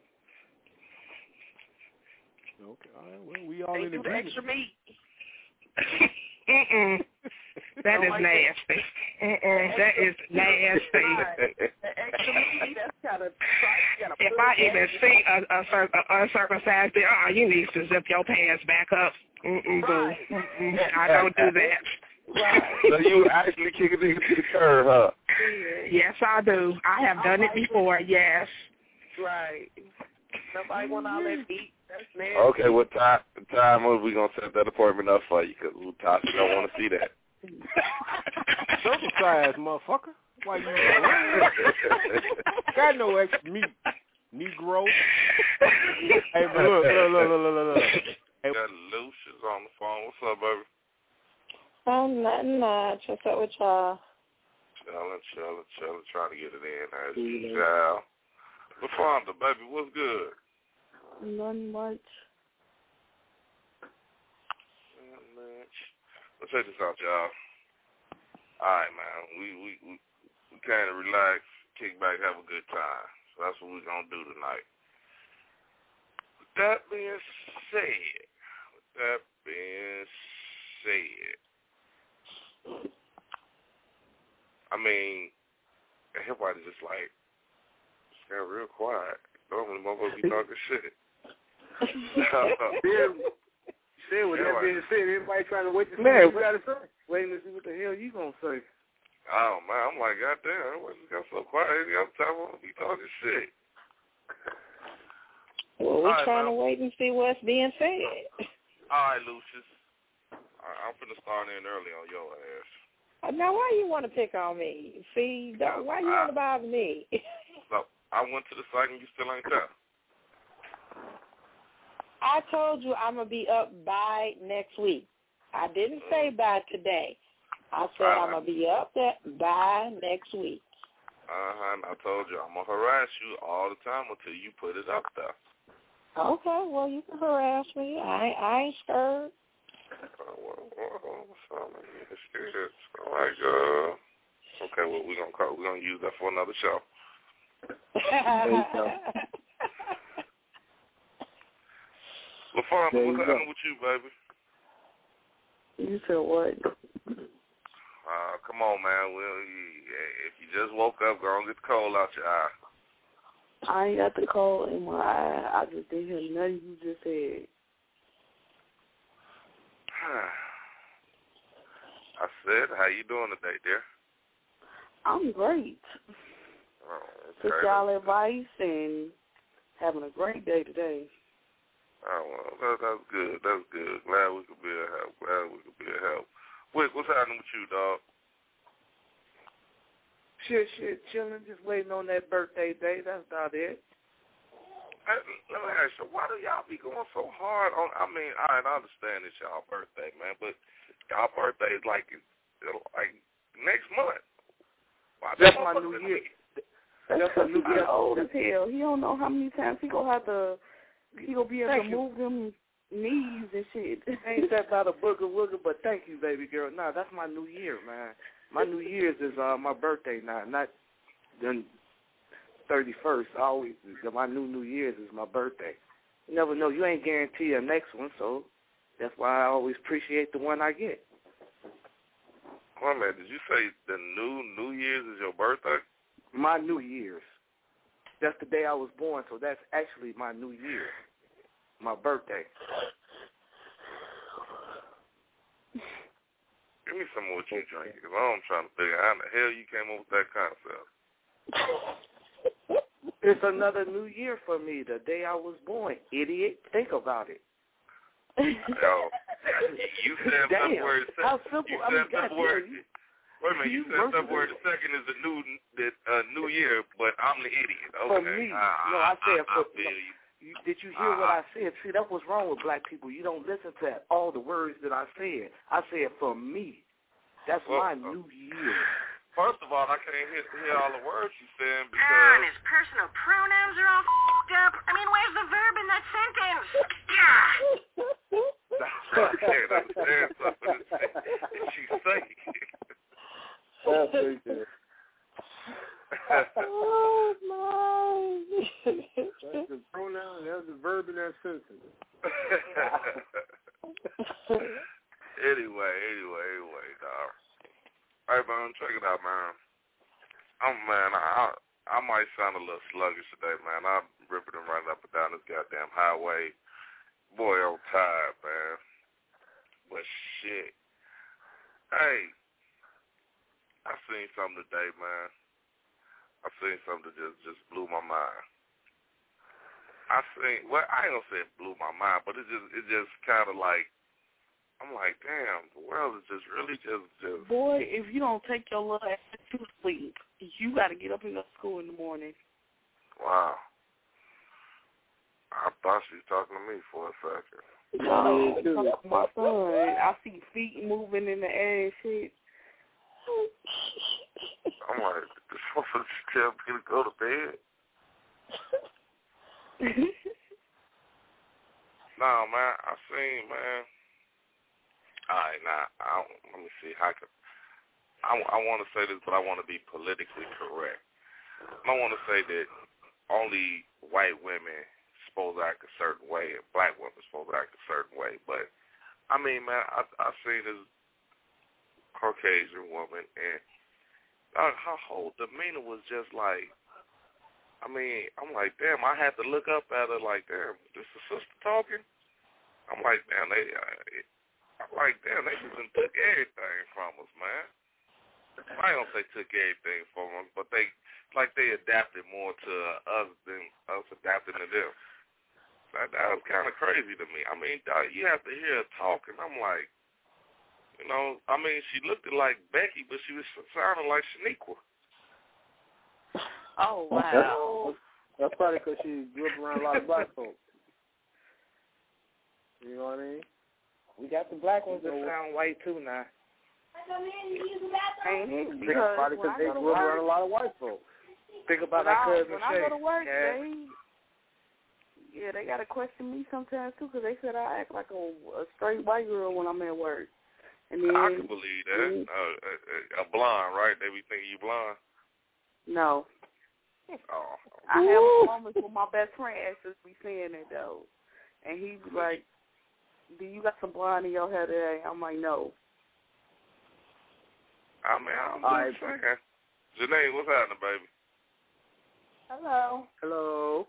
Okay, all right. Well, we all They in do the agreement. extra meat. Mm-mm. That is nasty. Mm-mm. That is nasty. The extra meat, that's kind of. If I even see a, a, cir- a uncircumcised, then, oh, you need to zip your pants back up. Mm-mm, boo. Mm-mm. I don't do that. Right. So you actually kick a nigga to the curb, huh? Yes, I do. I have done it before, yes. Right. Nobody want all that meat. That's nasty. Okay, what time time are we gonna set that appointment up for you? Because Tasha don't want to see that. Circumcised, motherfucker. Why you got no extra meat, Negro? Hey, but look, look, look, look, look, look. Hey. Got Lucius on the phone. What's up, baby? Oh, nothing much. What's up with y'all? Chillin', chillin', chillin', trying to get it in as usual. LaFonda, baby, what's good? Nothing much. Not much. Let's check this out, y'all. All right, man. We we we, we kind of relax, kick back, have a good time. So that's what we're gonna do tonight. With that being said, with that being said, I mean, everybody's just like, just got real quiet. Normally, motherfuckers be talking shit. Then, then with that being said, everybody trying to wait to see Man, what you got to say. Waiting to see what the hell you going to say. Oh, man, I'm like, goddamn, everybody just got so quiet. Every other time I be talking shit. Well, we're All right, trying man. to wait and see what's being said. All right, Lucius. All right, I'm finna start in early on your ass. Now, why you want to pick on me? See, don't, why you I, want to bother me? So, I went to the site and you still ain't there. I told you I'm going to be up by next week. I didn't say by today. I said Uh-huh. I'm going to be up there by next week. Uh-huh, and I told you I'm going to harass you all the time until you put it up there. Okay, well, you can harass me. I, I ain't scared. Uh, well, well, so, man, it's serious. Like, uh, okay, well, we're going to call, we're going to use that for another show. LaFonda, what's happening with you, baby? You said what? Uh, come on, man. Well, if you just woke up, go and get the coal out your eye. I ain't got the cold in my eye. I just didn't hear nothing you just said. I said, how you doing today, dear? I'm great. Oh, okay. Took y'all advice and having a great day today. Oh, well, that, that's good. That's good. Glad we could be a help. Glad we could be a help. Wick, what's happening with you, dog? Shit, shit, chilling, just waiting on that birthday day. That's about it. Hey, let me ask you, why do y'all be going so hard on? I mean, I, I understand it's y'all birthday, man, but y'all birthday is like like next month. Why That's my new year. That's a new year. Old as hell. He don't know how many times he gonna have to. He gonna be able Thank to you. move them knees and shit. Ain't that about a booger wooger, but thank you, baby girl. Nah, that's my new year, man. My New Year's is uh my birthday now, not the thirty-first. I always my new New Year's is my birthday. You never know. You ain't guaranteed a next one, so that's why I always appreciate the one I get. Wait a minute, did you say the new New Year's is your birthday? My New Year's. That's the day I was born, so that's actually my New Year, my birthday. Give me some more what you drinking, because I'm trying to figure out how the hell you came up with that concept. It's another New Year for me, the day I was born. Idiot, think about it. Yo, you said Damn, February second. how simple, You I mean, said February. God, Wait a minute, you, you said versatile. February the second is the new the uh, New Year, but I'm the idiot. Okay. For me, I, no, I said I, for I feel no, you. you. Did you hear Uh, what I said? See, that's what's wrong with black people. You don't listen to all the words that I said. I said for me. That's well, my uh, New Year. First of all, I can't hear, hear all the words you saying Ah, because. and his personal pronouns are all f***ed up. I mean, where's the verb in that sentence? Yeah. I can't understand something that she's saying. That's pretty good. Oh my! That's the pronoun. That's the verb in that sentence. Anyway, anyway, anyway, dog. All right, man, check it out, man. I'm man, I I might sound a little sluggish today, man. I'm ripping and running up and down this goddamn highway. Boy, I'm tired, man. But shit, hey, I seen something today, man. I seen something that just just blew my mind. I seen, well, I ain't gonna say it blew my mind, but it just it just kind of like. I'm like, damn, the world is just really just, just... Boy, if you don't take your little ass to sleep, you got to get up and go to school in the morning. Wow. I thought she was talking to me for a second. No, I'm talking to my son. I see feet moving in the air and shit. I'm like, this woman tell me to go to bed? No, man, I seen, man... All right, now, I, let me see how I can, I, I want to say this, but I want to be politically correct. I don't want to say that only white women supposed to act a certain way and black women supposed to act a certain way, but, I mean, man, I, I seen this Caucasian woman, and uh, her whole demeanor was just like, I mean, I'm like, damn, I had to look up at her like, damn, this the sister talking? I'm like, damn, they... Uh, I'm like, damn, they just done took everything from us, man. I ain't gonna say took everything from us, but they, like they adapted more to us than us adapting to them. That, that was kind of crazy to me. I mean, you have to hear her talk, and I'm like, you know, I mean, she looked like Becky, but she was sounding like Shaniqua. Oh, wow. That's, that's probably because she grew up around a lot of black folks. You know what I mean? We got the black ones that sound white too now. Ain't it? Think Because about it when because I they go to grew up work, around a lot of white folks. Think about when our I, cousin when Shay. I go to work, yeah. they, yeah, they got to question me sometimes too because they said I act like a, a straight white girl when I'm at work. And then, I can believe that. Mm, Uh, a, a blonde, right? They be thinking you blonde. no. Oh. I have moments with my best friend actually be saying that though, and he be like, "Do you got some blonde in your hair today?" I'm like, "No." I mean, I'm All just right. saying. Janae, what's happening, baby? Hello. Hello.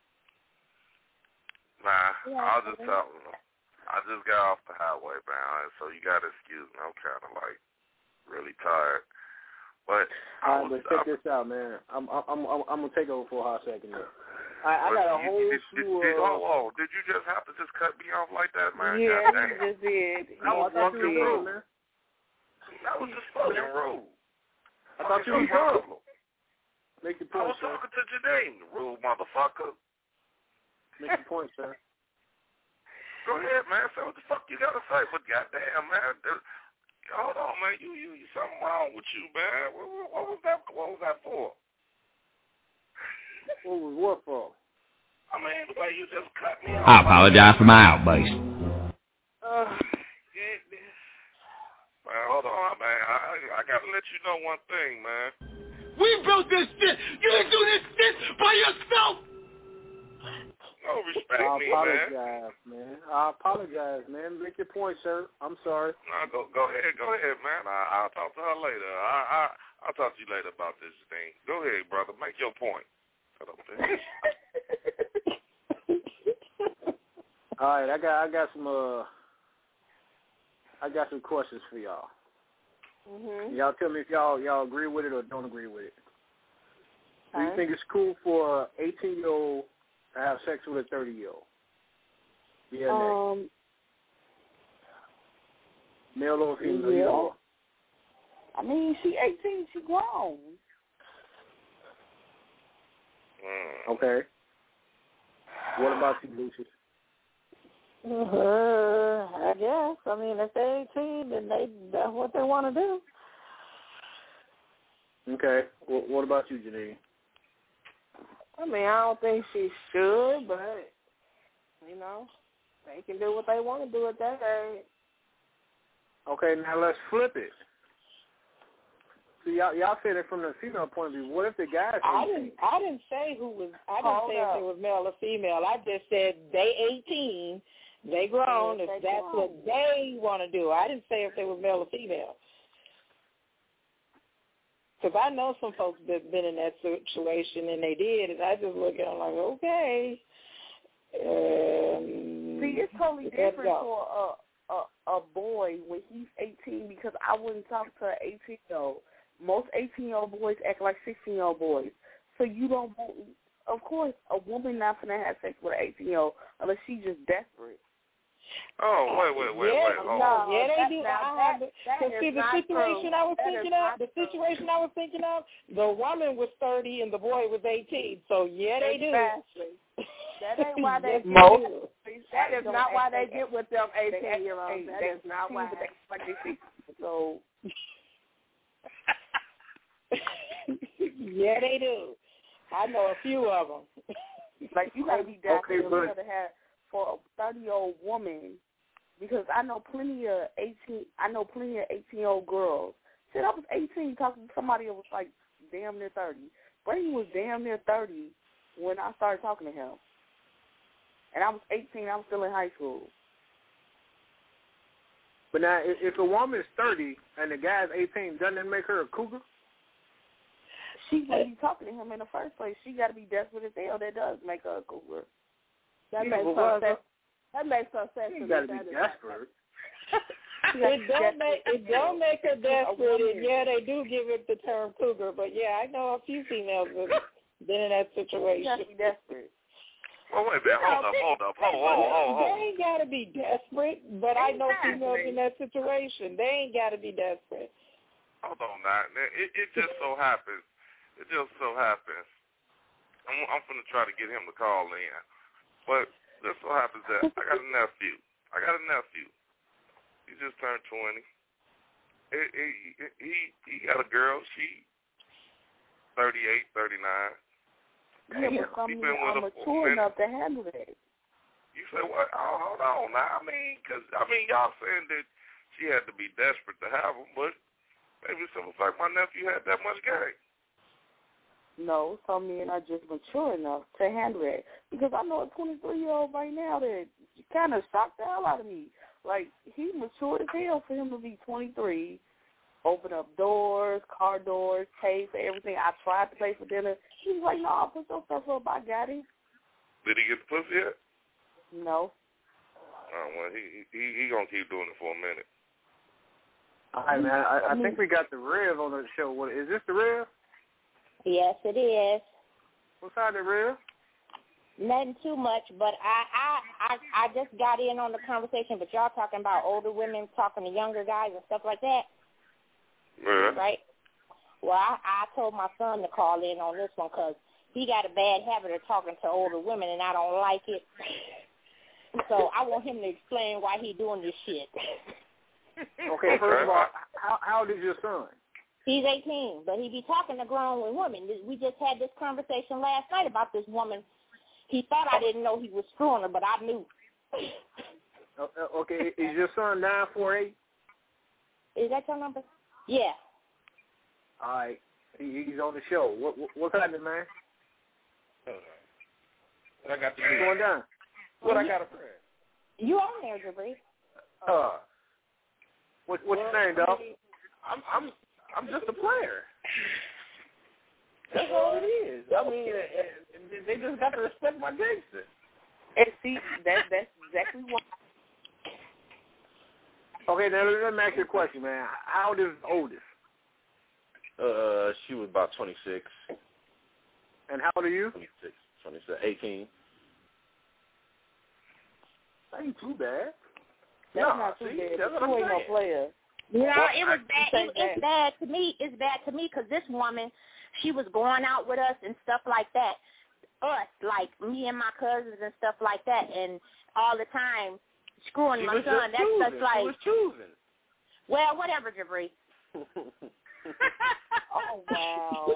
Nah, Yeah, I'll just okay. tell you. I just got off the highway, man, so you got to excuse me. I'm kind of, like, really tired. But I All right, was... but check I, this out, man. I'm I'm I'm I'm gonna take over for a hot second. Now. I, I got a you, whole did, slew did, did, of... Oh, oh, did you just have to just cut me off like that, man? Yeah, God you damn. just did. That was I thought fucking you were rude. man. That was just fucking rude. I thought you were problem. Make your I point, was sir. talking to Janine, rude motherfucker. Make your point, sir. Go ahead, man. Say what the fuck you gotta say, but goddamn, man. There, hold on, man. You, you, you, something wrong with you, man. What, what, what was that? What was that for? What was what for? I mean, the way you just cut me off. I apologize for my outburst. Uh, man, hold on, man. I, I, I gotta let you know one thing, man. We built this shit. You didn't do this shit by yourself. No respect I me, apologize, man. man. I apologize, man. Make your point, sir. I'm sorry. No, go go ahead, go ahead, man. I, I'll talk to her later. I, I I'll talk to you later about this thing. Go ahead, brother. Make your point. Shut up, bitch. All right, I got I got some uh I got some questions for y'all. Mm-hmm. Y'all tell me if y'all y'all agree with it or don't agree with it. Do you Okay. think it's cool for an eighteen year old to have sex with a thirty year old? Yeah, Um, male or female? yeah. Either or. I mean, she eighteen. She grown. Mm. Okay. What about you, Lucius? Uh, I guess. I mean, if they're eighteen, then they that's what they want to do. Okay. What, what about you, Janine? I mean, I don't think she should, but, you know, they can do what they want to do at that age. Okay, now let's flip it. So y'all, y'all said it from the female point of view. What if the guy's I eighteen? didn't. I didn't say who was. I didn't Hold say up. if it was male or female. I just said they eighteen. They grown. Yes, if they that's grown. what they want to do. I didn't say if they were male or female. Because I know some folks that been in that situation and they did, and I just look at them like, okay. Um, See, it's totally let it different go. for a, a a boy when he's eighteen because I wouldn't talk to an eighteen year old. Most eighteen year old boys act like sixteen year old boys. So you don't want, of course, a woman not gonna have sex with an eighteen year old unless she's just desperate. Oh, wait, wait, wait, yeah, wait. Hold no, on. yeah, they that- do. now I that- have it. that Cause is see, the not situation true. I was That is thinking not of, the true. situation I was thinking of, the woman was thirty and the boy was eighteen. So yeah, they do. Exactly. That ain't why they Yes, get they with- do. That is not why they They get with them eighteen year olds. they- That they- is not why. they- Like they think so. Yeah, they do. I know a few of them. Like you gotta be desperate Okay, but- to have for a thirty year old woman, because I know plenty of eighteen. I know plenty of eighteen year old girls. Shit, I was eighteen talking to somebody that was like damn near thirty. Brady was damn near thirty when I started talking to him, and I was eighteen. I was still in high school. But now, if, if a woman is thirty and the guy's eighteen, doesn't that make her a cougar? She wouldn't be talking to him in the first place. She got to be desperate as hell. That does make her a cougar. That Yeah, makes but her what- sense. That makes her sense. You to got to me. be That is- desperate. It don't make it don't make her desperate, and yeah, they do give it the term cougar. But yeah, I know a few females that been in that She situation. got to be desperate. Well, wait a minute. Hold up, hold up. Hold, hold, hold, They hold. ain't gotta be desperate, but I know females in that situation. They ain't gotta be desperate. Hold on now. It, it just so happens. It just so happens. I'm, I'm going to try to get him to call in. But just so happens that I got a nephew. I got a nephew. He just turned twenty. He, he, he, he got a girl. She thirty-eight, thirty-nine. Yeah, but some He men been are with her for a mature minute. enough to handle that. You say what? Oh, hold on now. I mean, because, I mean, y'all saying that she had to be desperate to have him, but maybe some like my nephew had that much game. No, some men are just mature enough to handle it. Because I know a twenty-three year old right now that kind of shocked the hell out of me. Like, he matured as hell for him to be twenty-three, open up doors, car doors, pay for everything. I tried to pay for dinner. He was like, no, put your stuff up. I got it. Did he get the pussy yet? No. Oh, well, he he he gonna keep doing it for a minute. All right, man. I, I think we got the Rev on the show. What, is this the Rev? Yes, it is. What's out there, Rev? Nothing too much, but I, I I I just got in on the conversation, but y'all talking about older women talking to younger guys and stuff like that. Yeah. Right? Well, I, I told my son to call in on this one because he got a bad habit of talking to older women, and I don't like it. So I want him to explain why he doing this shit. Okay, first of all, how, how old is your son? He's eighteen, but he be talking to grown women. We just had this conversation last night about this woman. He thought I didn't know he was screwing her, but I knew. Okay, is your son nine four eight? Is that your number? Yeah. All right, he, he's on the show. What, what what's happening, man? What I got to What's do? going down? What I got to press? You on there, Jabri? Uh, what, what's your name, dog? I'm I'm I'm just a player. That's all it is. I mean, uh, they just got to respect my gangster. And see, that that's exactly why. Okay, now let me ask you a question, man. How old is the oldest? Uh, she was about twenty-six. And how old are you? twenty-six, twenty-seven, eighteen. That ain't too bad. That's no, not too see, bad. that's what You I'm ain't no saying. player. No, Well, it was I- bad. you It, say it's that. bad to me. It's bad to me because this woman, she was going out with us and stuff like that. Us, like me and my cousins and stuff like that, and all the time screwing She my was son. just That's choosing. just like, She was choosing. well, whatever, Jabri. Oh wow.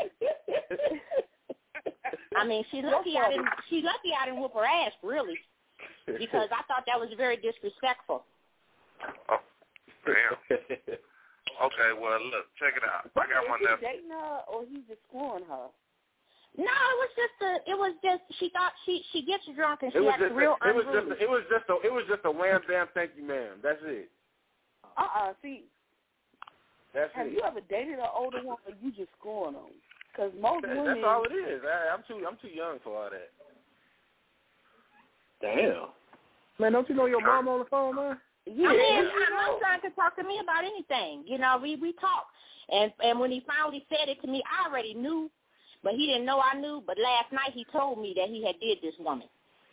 I mean, she lucky I didn't. She lucky I didn't whoop her ass, really, because I thought that was very disrespectful. Oh, damn. Okay, well, look, check it out. I got my Is he nephew. dating her or he's just screwing her? No, it was just a. It was just she thought she she gets drunk and she It was acts just real a, it was unruly. just a, it was just a it was just a wham bam thank you ma'am. That's it. Uh uh See, That's have it. you ever dated an older woman or you just screwing them? Because most That- women. That's all it is. I, I'm too I'm too young for all that. Damn. Man, don't you know your mom on the phone, man? Yeah. I mean, my son could talk to me about anything. You know, we we talk, and and when he finally said it to me, I already knew, but he didn't know I knew. But last night he told me that he had did this woman.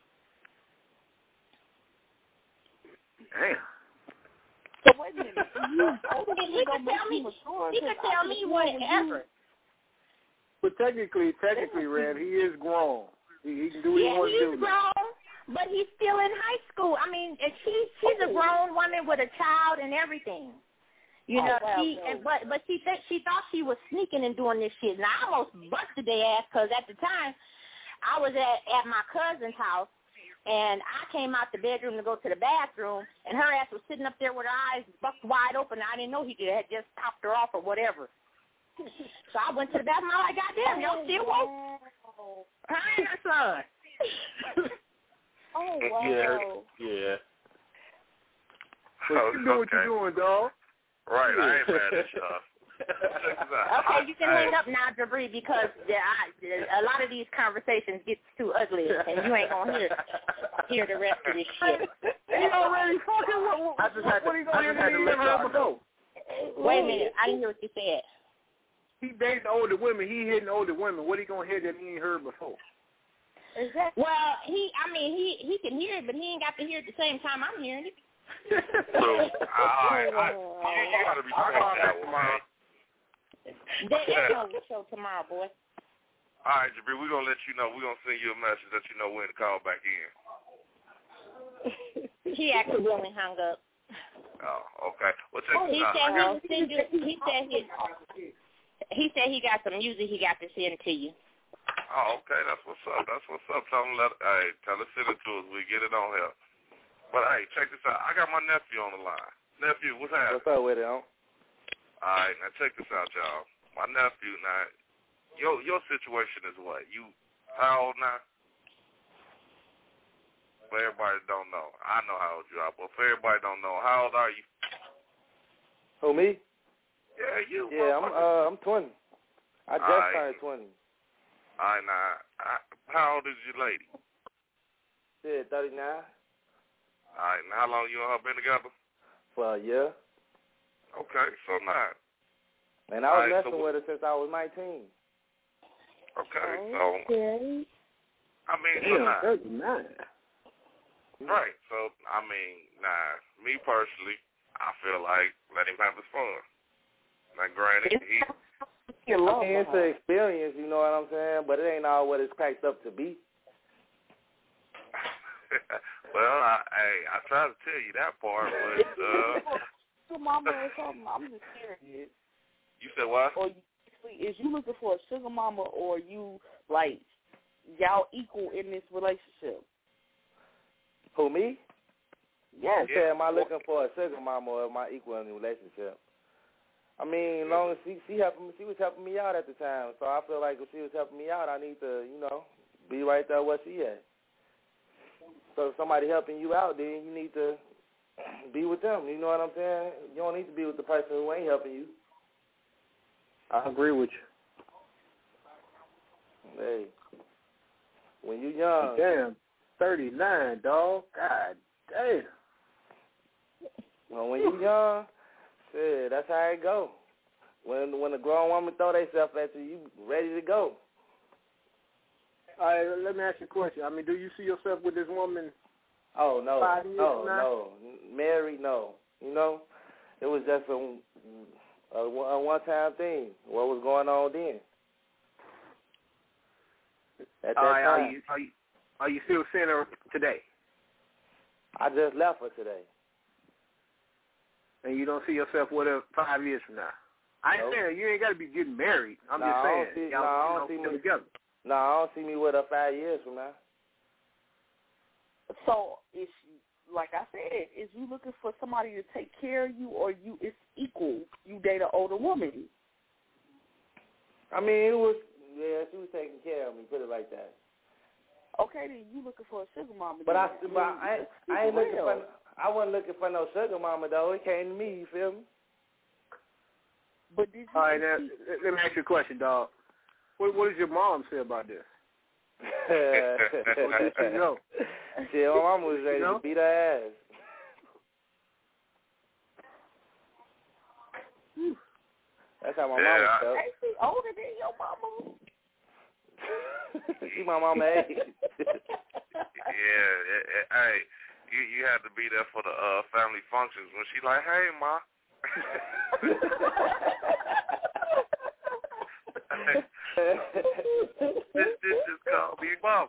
Damn. So wait a minute. You older He women could don't make tell you me. mature. He 'cause could I tell could've me sworn when whatever. But technically, technically, Rev, he is grown. He, he can do what he Yeah, wants to do. he's grown, but he's still in high school. I mean, and she she's a grown woman with a child and everything. You Oh, know, wow, she no. and, but but she th- she thought she was sneaking and doing this shit. And I almost busted their ass because at the time I was at at my cousin's house, and I came out the bedroom to go to the bathroom, and her ass was sitting up there with her eyes bucked wide open. I didn't know he did had just topped her off or whatever. So I went to the bathroom. I'm like, goddamn, y'all still woke? Her and her son. Oh wow. Yeah. Yeah. But Oh, you do what okay. you're doing, dog. Right, I ain't mad at y'all. Check this out. Okay, you can Hey, hang up now, Jabri, because yeah, I, a lot of these conversations get too ugly, and you ain't gonna hear hear the rest of this shit. You already fucking what? What, I just had to, what are you I gonna just had to let y'all know. Wait a minute, I didn't hear what you said. He dating older women. He hitting older women. What he gonna hear that he ain't heard before? Exactly. Well, he, I mean, he he can hear it, but he ain't got to hear it at the same time I'm hearing it. So, I, I, you gotta respect that one, man. There is no show tomorrow, boy. All right, Jabri, we're going to let you know. We're going to send you a message that you know when to call back in. He accidentally hung up. Oh, okay. Well, check He this out. said I got, he send you. He said he. He said he got some music he got to send to you. oh, okay. That's what's up. That's what's up. Tell him, let, hey, tell us send it to us. We get it on here. But, hey, check this out. I got my nephew on the line. Nephew, what's happening? What's up with it, huh? All right, now check this out, y'all. My nephew, now, your your situation is what? You, how old now? For everybody that don't know. I know how old you are, but for everybody that don't know, how old are you? Who, me? Yeah, you. Yeah, I'm uh I'm twenty. I just Alright. turned twenty. All right, now, I, how old is your lady? Yeah, thirty-nine. All right, now how long you and her been together? For a year. Okay, so now. And I was Alright, so messing what- with her since I was nineteen. Okay, so Okay. I mean, Damn, so nah. thirty-nine. Right. So, I mean, nah, me personally, I feel like let him have his fun. Now, granted, he... I mean, it's an experience, you know what I'm saying? But it ain't all what it's cracked up to be. Well, I, hey, I tried to tell you that part, but... Uh, Sugar mama or something? I'm just curious. You said what? Or you, is you looking for a sugar mama, or you, like, y'all equal in this relationship? Who, me? Yes. Yeah, am I looking for a sugar mama or am I equal in the relationship? I mean, as long as she she helping me, she was helping me out at the time. So I feel like if she was helping me out, I need to, you know, be right there where she at. So if somebody helping you out, then you need to be with them. You know what I'm saying? You don't need to be with the person who ain't helping you. I agree with you. Hey, when you young. Damn, thirty-nine, dog. God damn. Well, when you young, shit, that's how it go. When when a grown woman throw themselves at you, you ready to go. All right, let me ask you a question. I mean, do you see yourself with this woman? Oh, no, five years no, from now? no. Married, no. You know, it was just a, a, a one-time thing. What was going on then? At that All right, time. are you, are you are you still seeing her today? I just left her today. And you don't see yourself with her five years from now? I ain't Nope. saying you ain't got to be getting married. I'm nah, just I saying. don't see, y'all, nah, I you don't know, see still me together. No, nah, I don't see me with her five years from now. So, is like I said, is you looking for somebody to take care of you, or you it's equal? You date an older woman. I mean, it was, yeah, she was taking care of me, put it like that. Okay, then you looking for a sugar mama. But I, then. but I, I, I ain't looking real. for, I wasn't looking for no sugar mama though. It came to me, you feel me? But did you All right, now, let me ask you a question, dog. What, what does your mom say about this? What did she know? Shit, my mama was ready you know? to beat her ass. That's how my yeah, mama I, felt. Ain't she older than your mama? She my mama age. yeah, it, it, hey, you you had to be there for the uh, family functions when she like, hey, ma. this this just called me mama.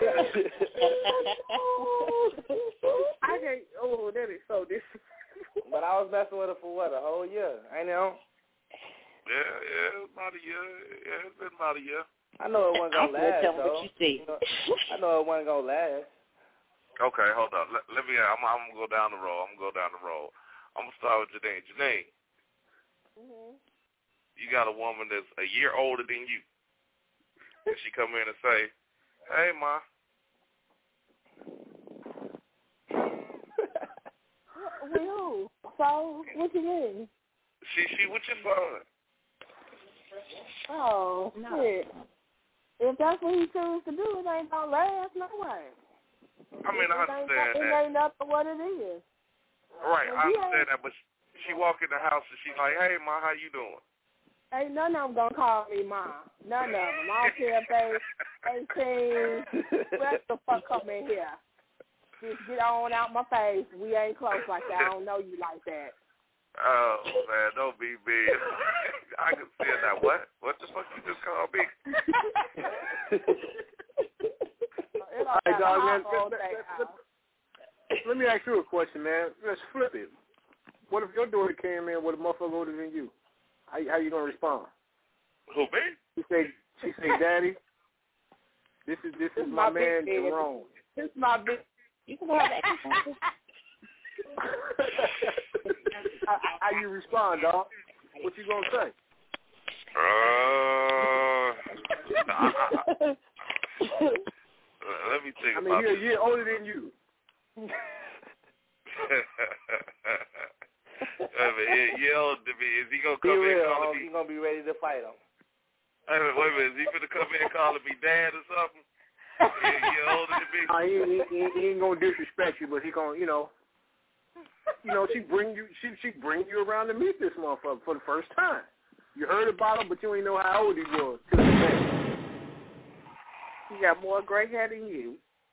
I can't. Oh, that is so different. But I was messing with her for what, a whole year, ain't it? Yeah, yeah, about a year. Yeah, it's been about a year. I know it wasn't gonna last, tell though. what you see. You know, I know it wasn't gonna last. Okay, hold on. Let, let me. I'm, I'm gonna go down the road. I'm gonna go down the road. I'm gonna start with Janine. Janine, Mm-hmm. you got a woman that's a year older than you, and she come in and say, "Hey, ma." With who? So, what you mean? She she with your son. Oh, No. shit. If that's what he chooses to do, it ain't gonna last no way. I mean, I It ain't, understand it that. ain't nothing what it is. Right, Well, I he understand that, but she, she walk in the house and she's like, "Hey, ma, how you doing?" Ain't none of them gonna call me mom. None of them. I don't care if they eighteen. What the fuck come in here? Just get on out my face. We ain't close like that. I don't know you like that. Oh man, don't be big. I can see it now. What? What the fuck you just called me? All right, dog, man. Let, let, let, let me ask you a question, man. Let's flip it. What if your daughter came in with a motherfucker older than you? How, how you gonna respond? Who, me? She say, she say, Daddy, this is this is This my, my man, big kid. Jerome. This is my big. You can have that. how, how you respond, dog? What you gonna say? Uh, I, I, I, let me think I mean, about he a this. year older than you. I mean, yeah, yeah, older than me. Is he gonna Be come in real, and call um, me? you gonna be ready to fight him. Wait a minute, wait a minute. Is he gonna come in and calling me dad or something? Yeah, yeah, older than me. Uh, he, he, he, he ain't gonna disrespect you, but he gonna, you know, you know, she bring you, she she bring you around to meet this motherfucker for the first time. You heard about him, but you ain't know how old he was. Till the day. He got more gray hair than you.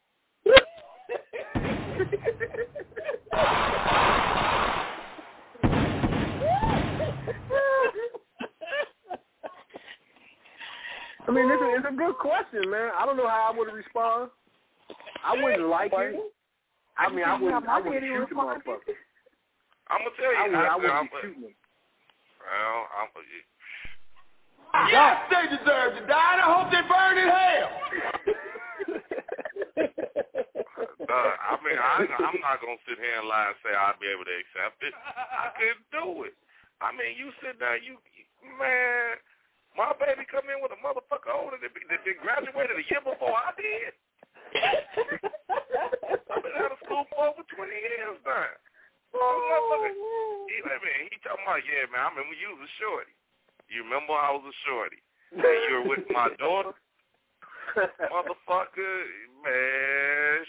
I mean, it's a, it's a good question, man. I don't know how I would respond. I wouldn't like it. I mean, I wouldn't, I wouldn't shoot the motherfucker. I'm going to tell you. I, would, I, I wouldn't I'm, be shooting him. Well, I'm... Yes, they deserve to die, and I hope they burn in hell. uh, I mean, I, I'm not going to sit here and lie and say I'll be able to accept it. I couldn't do it. I mean, you sit down, you, man, my baby come in with a motherfucker older than me that been graduated a year before I did. I've been out of school for over twenty years now. Oh, he, I mean, he talking about, yeah, man, I remember you was a shorty. You remember I was a shorty. And you were with my daughter? Motherfucker, man,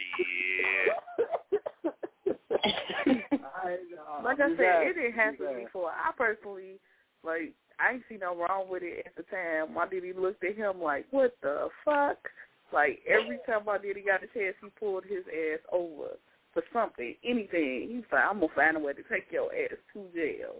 shit. Like I said, it didn't happen before. I personally, like, I ain't see no wrong with it at the time. My daddy looked at him like, what the fuck? Like, every time my daddy got a chance, he pulled his ass over for something, anything. He was like, I'm going to find a way to take your ass to jail.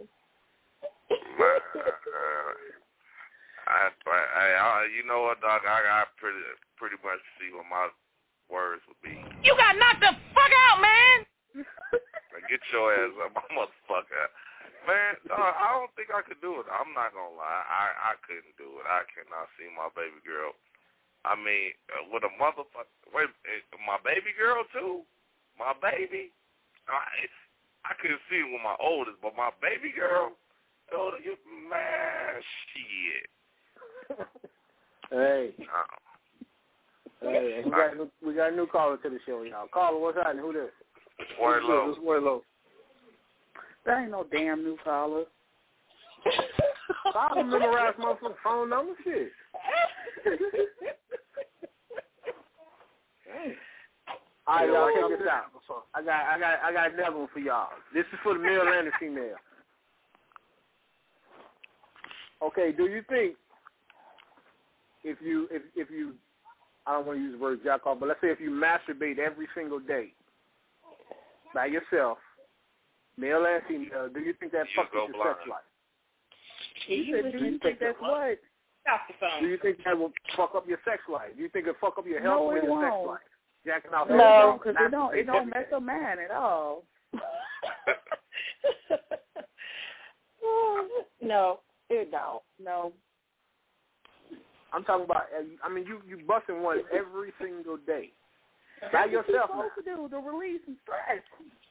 I, I, I, you know what, dog? I got pretty, pretty much see what my words would be. You got knocked the fuck out, man. Get your ass up, my motherfucker. Man, dog, I don't think I could do it. I'm not gonna lie. I, I couldn't do it. I cannot see my baby girl. I mean, uh, with a motherfucker. Wait, my baby girl too. My baby. I, I couldn't see it with my oldest, but my baby girl. Oh, you, man, shit. Hey. Uh, hey, we got, a, we got a new caller to the show, y'all. Caller, what's happening? Who this? Warlow. This is Warlow. That ain't no damn new caller. I don't memorize motherfucking phone number, shit. All right, y'all, check this out. I got, I got, I got another one for y'all. This is for the male and the female. Okay, do you think if you if if you I don't want to use the word jack off, but let's say if you masturbate every single day by yourself, male and female, do you think that you fucks with your sex life? You said, do you think that's what? Do you think that will fuck up your sex life? Do you think it'll fuck up your health No, or it your sex won't. life? Jacking off. No, because it don't it don't mess up mine at all. No, it don't. No. I'm talking about. I mean, you you busting one every single day by That's yourself. what you're supposed to do to release some stress.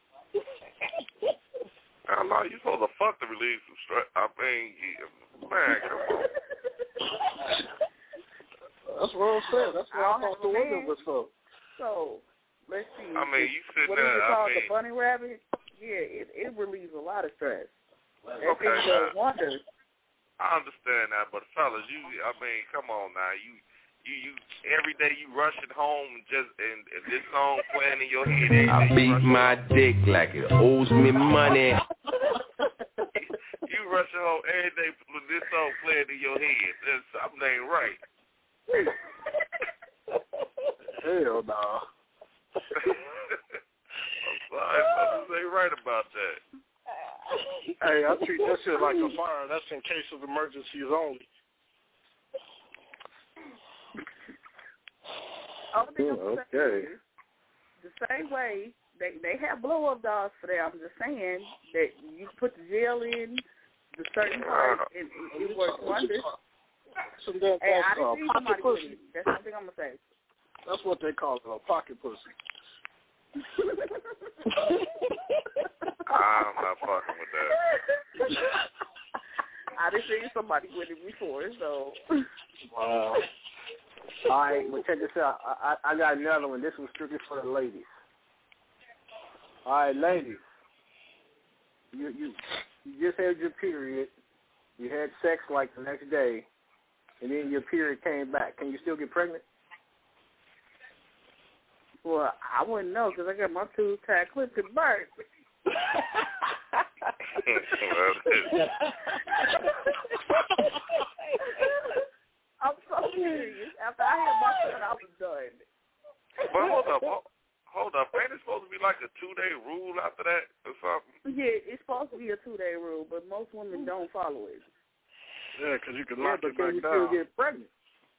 I know you're supposed to fuck to relieve some stress. I mean, yeah, man, come on. That's what I'm saying. That's what I, I thought the women was for. So let's see. I mean, you sitting what is there. it I called? mean, The bunny rabbit. Yeah, it it relieves a lot of stress. That okay, thing does now, wonders. I understand that, but fellas, you, I mean, come on now, you, you, you, every day you rushing home and just and, and this song playing in your head. I beat my home. Dick like it owes me money. You rushing home every day with this song playing in your head. That's something ain't right. Hell no. I'm sorry, something ain't right about that. Hey, I treat that shit like a fire. That's in case of emergencies only. Okay. The same way they they have blow up dolls for that. I'm just saying that you put the gel in the certain part and it, it works wonders. Some damn Hey, I uh, didn't see pocket somebody with pussy. it. That's something I'm gonna say. That's what they call it, a pocket pussy. I'm not fucking with that. I didn't see somebody with it before, so. Wow. All right, well, check this out. I, I, I got another one. This one's strictly for the ladies. All right, ladies. You, you, you just had your period. You had sex like the next day, and then your period came back. Can you still get pregnant? Well, I wouldn't know because I got my tubes tied clipped to birth. I'm so serious. After I had my son, I was done. But hold up, hold, hold up. Ain't it supposed to be like a two-day rule after that or something? Yeah, it's supposed to be a two-day rule, but most women don't follow it. Yeah, because you can Yeah, lock but it can back you down. still get pregnant?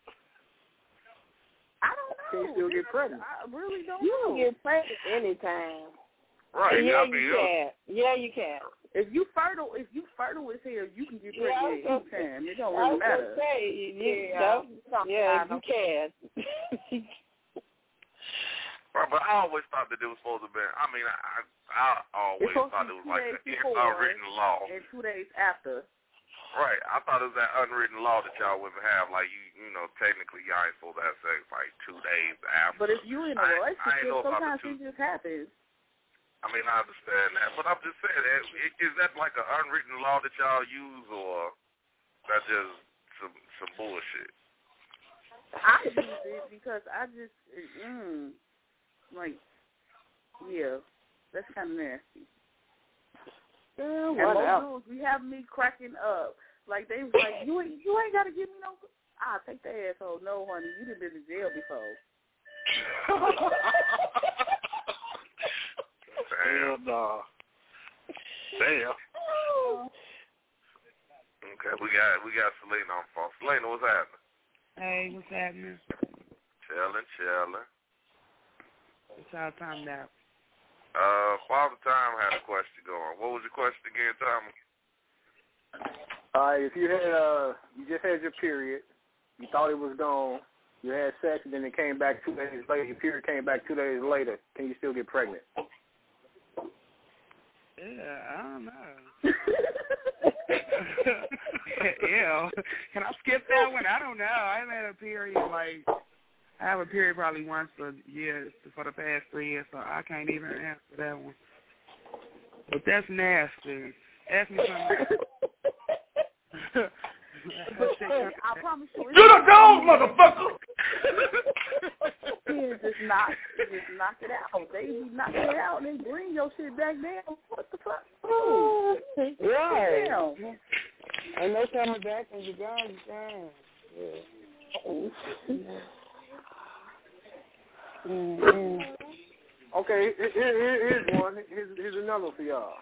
I don't know. Can you still get pregnant? I really don't You know. can get pregnant anytime. Right. Yeah, I mean, you can. Yeah, you can. If you fertile, if you fertile as hell, you can get Yeah, pregnant I was anytime. It don't I really was gonna matter. say, you, Yeah. yeah, yeah, you can. Right, but I always thought that it was supposed to be. I mean, I I always thought it was like an unwritten law. And two days after. Right. I thought it was that unwritten law that y'all women have. Like you, you know, technically y'all ain't supposed to have sex like two days after. But if you in a I, relationship, I ain't know about sometimes the two. it just happens. I mean, I understand that, but I'm just saying, that, is that like an unwritten law that y'all use, or that's just some some bullshit? I use it because I just, mm, like, yeah, that's kind of nasty. Yeah, and what most else? dudes, we have me cracking up. Like, they was like, you ain't, you ain't got to give me no, I'll take that asshole. No, honey, you done been in jail before. Damn. Damn. Damn. Okay, we got we got Selena on phone. Selena, what's happening? Hey, what's happening? Chilling, chilling. What's y'all talking about? Uh, Father Time had a question going. What was your question again, Tommy? All right, if you had uh, you just had your period, you thought it was gone, you had sex, and then it came back two days later. Your period came back two days later. Can you still get pregnant? Yeah, I don't know. Yeah, can I skip that one? I don't know. I haven't had a period like I have a period probably once a year for the past three years, so I can't even answer that one. But that's nasty. Ask me something. I promise you. You're the dog, motherfucker! Kids just knock, just knock it out. They be knocking it out and they bring your shit back down. What the fuck? Ooh. Right. Damn. And no coming back when you're gone, you're gone. Yeah. Mm-hmm. Okay, here, here, here's one. Here's, here's another for y'all.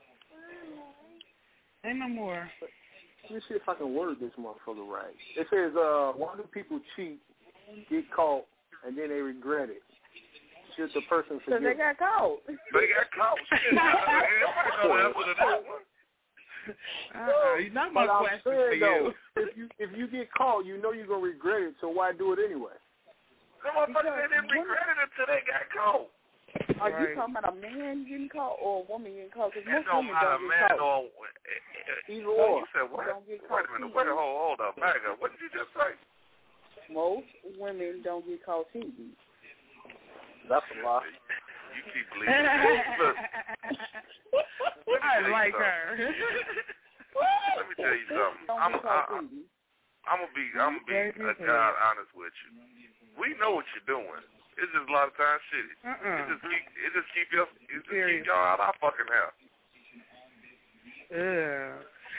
Ain't no more. Let me see if I can word this motherfucker right. It says, uh, why do people cheat, get caught, and then they regret it? Should the person forgive? Because they got caught. They got caught. Shit. Uh-uh, not my question for you. Though, if you if you get caught, you know you're gonna regret it. So why do it anyway? Some motherfuckers they didn't regret it until they got caught. Are right. you talking about a man getting caught or a woman getting caught? Because It most don't women matter, don't man. get caught. Or, Either oh, or. you said what? Don't get Wait caught a minute. cheating. Wait a hold, hold up. Back up. What did you just say? Most women don't get caught cheating. That's a lie. You keep believing. Look, I like her. Let me tell you something. I'm, I, I'm gonna be, I'm gonna be a God honest with you. We know what you're doing. It's just a lot of times shit. Uh-uh. It just keep, it just keep you, it just keep y'all out our fucking house. Yeah.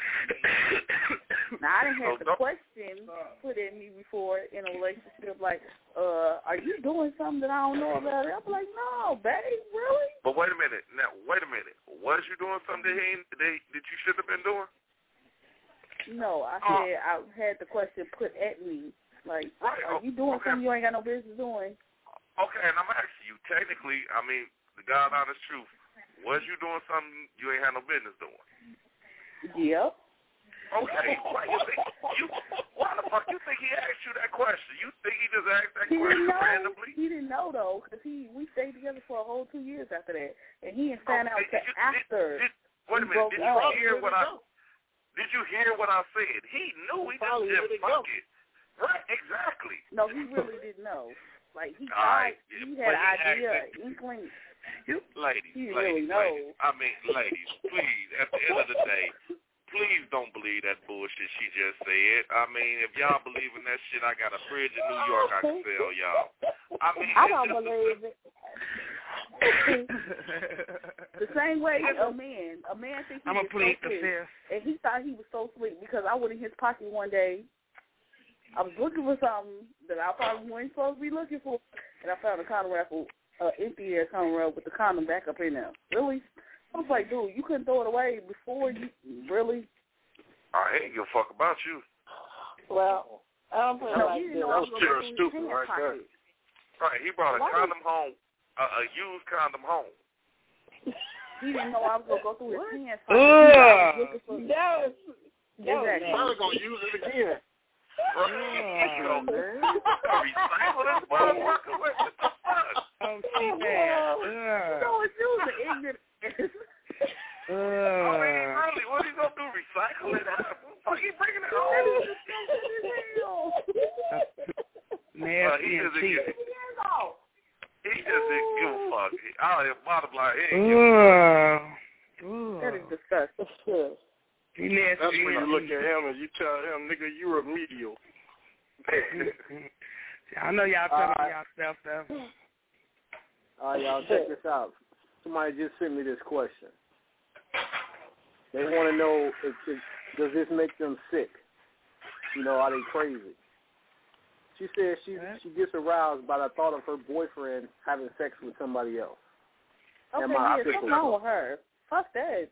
Now, I done had the question put at me before in a relationship, like, uh, are you doing something that I don't know about? I'm like, no, babe, really? But wait a minute. Now, wait a minute. Was you doing something that, he ain't, that, that you should have been doing? No, I said uh, I had the question put at me, like, right. are you doing okay. something you ain't got no business doing? Okay, and I'm asking you, technically, I mean, the God honest truth, was you doing something you ain't had no business doing? Yep. Okay, why you think you? Why the fuck you think he asked you that question? You think he just asked that he question didn't know. randomly? He didn't know though, because he we stayed together for a whole two years after that, and he didn't find okay, out till after. Did, did, wait a minute. Did you up. hear what I? Did you hear what I said? He knew. He just didn't fuck it. Right? Exactly. No, he really didn't know. Like he thought right, he had an idea, inkling. You ladies, he ladies, really know. ladies. I mean, ladies, please. At the end of the day. Please don't believe that bullshit she just said. I mean, if y'all believe in that shit, I got a fridge in New York I can sell y'all. I mean, I don't believe it. The same way a man, a man thinks he I'm is a plead so the slick, fifth. and he thought he was so slick because I went in his pocket one day, I was looking for something that I probably wasn't supposed to be looking for, and I found a condom wrapper, uh, empty air condom wrapper with the condom back up in there. Really? I was like, dude, you couldn't throw it away before you really? I ain't give a fuck about you. Well, I don't put it No, like you this. didn't know I was going to go through his pants pocket. Right, he brought a Why condom home, a, a used condom home. He didn't know I was going to go through his pants Ugh. pocket. For... That was, that was exactly. Probably going to use it again. Right. You know, recycle this motherfucker. What the fuck? Oh, she bad. No, it's you, the ignorant. I mean, really, what are you going to do, recycle it? What are you bringing it home? Nasty uh, he and just cheap. didn't He just didn't give a fuck. I don't bottom line, he ain't give a fuck. That is disgusting. He nasty. That's when you look at him and you tell him, nigga, you remedial. I know y'all telling uh, y'all stuff, though. All right, y'all, check this out. Somebody just sent me this question. They want to know, if, if, does this make them sick? You know, are they crazy? She says she she gets aroused by the thought of her boyfriend having sex with somebody else. Okay, Am I yeah, fickle? something wrong with her. Fuck that.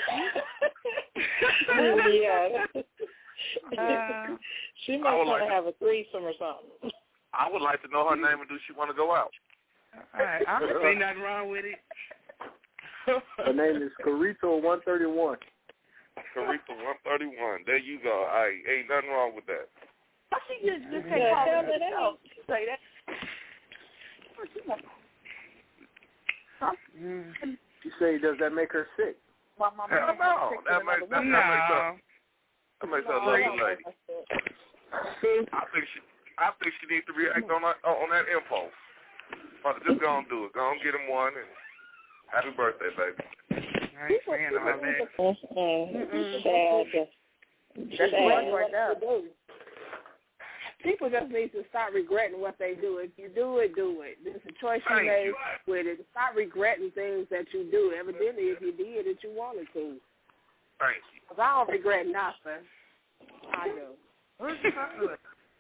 Yeah. Uh, she I might would want like to have a threesome or something. I would like to know her name and do she want to go out? all right, I don't see nothing wrong with it. Her name is Carito one thirty-one. Carito one thirty-one. There you go. I ain't nothing wrong with that. Why she just, just can't Yeah, call tell her me that. herself? Say that. What you want? Huh? Mm. You say, does that make her sick? My mama Hell had no. sex That with makes, another that, woman. that makes her, No. that makes her a lovely lady. I think she I think she needs to react on that, on that impulse. But just go and do it. Go and get him one and happy birthday, baby. I ain't saying all that. Sad. That's Sad. right there. People just need to stop regretting what they do. If you do it, do it. It's a choice you Thank made you. with it. Stop regretting things that you do. Evidently, if you did it, you wanted to. Thank you. Because I don't regret nothing. I do.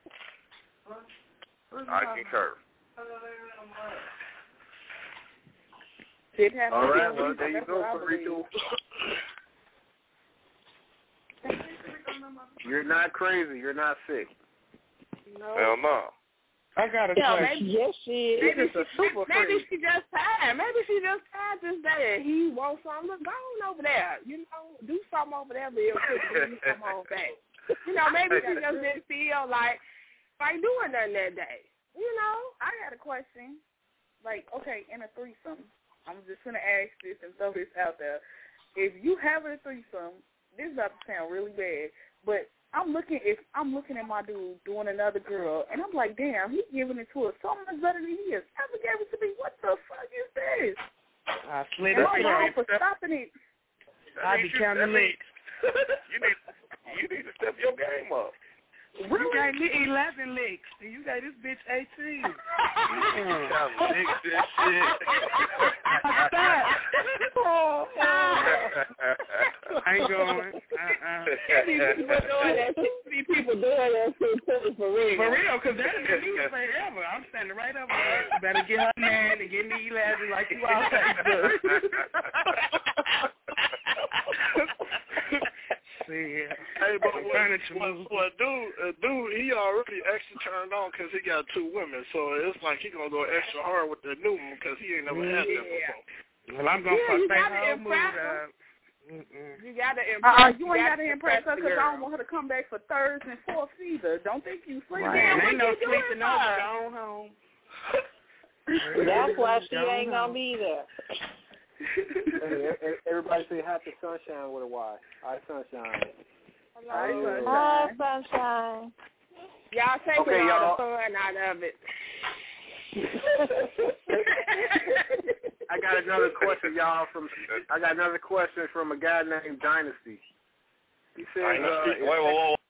I concur. Did have All to right, be well, a there you that's go, what I believe. Carito. You're not crazy. You're not sick. No. Hell no. I got a Yeah, question. maybe, Yes, she is. maybe, This is a super maybe freak. she just tired. Maybe she just tired this day. He wants something. Look, go on over there. You know, do something over there real quick and you come on back. You know, maybe she just didn't feel like like doing nothing that day. You know? I got a question. Like, okay, in a threesome, I'm just going to ask this and throw this out there. If you have a threesome, this is about to sound really bad, but I'm looking if I'm looking at my dude doing another girl, and I'm like, damn, he's giving it to us so much better than he is. Never gave it to me. What the fuck is this? I slid Am up I in wrong there. for stopping it? I be counting licks. You need you need to step your game up. Really? You gave me eleven licks, and you gave this bitch eighteen. Mm. Y'all licks this shit. Stop. Oh, I ain't going. Uh-uh. See people doing that. See people doing that shit for real. For real, because that'll be me forever. I'm standing right up there. You better get her man and get me eleven like you always do. See, Hey, but what, what, what dude, uh, dude, he already extra turned on because he got two women, so it's like he gonna go extra hard with the new one because he ain't never had that before. Well, I'm gonna Yeah, fuck you that gotta whole impress mood her. up. Mm-mm. You gotta impress. Uh-uh, you ain't got got to impress her the because I girl. don't want her to come back for thirds and fourths either. Don't think you sleeping. Right. What Ain't no you doing sleeping for? over. Gone home. That's why she Gone ain't gonna home. be there. Hey, everybody say happy sunshine with a Y. All right, sunshine. Hi, sunshine. Hi, sunshine. Y'all taking Okay, all y'all. the fun out of it. I got another question, y'all. From I got another question from a guy named Dynasty. He says, uh, Dynasty? Wait, wait, wait.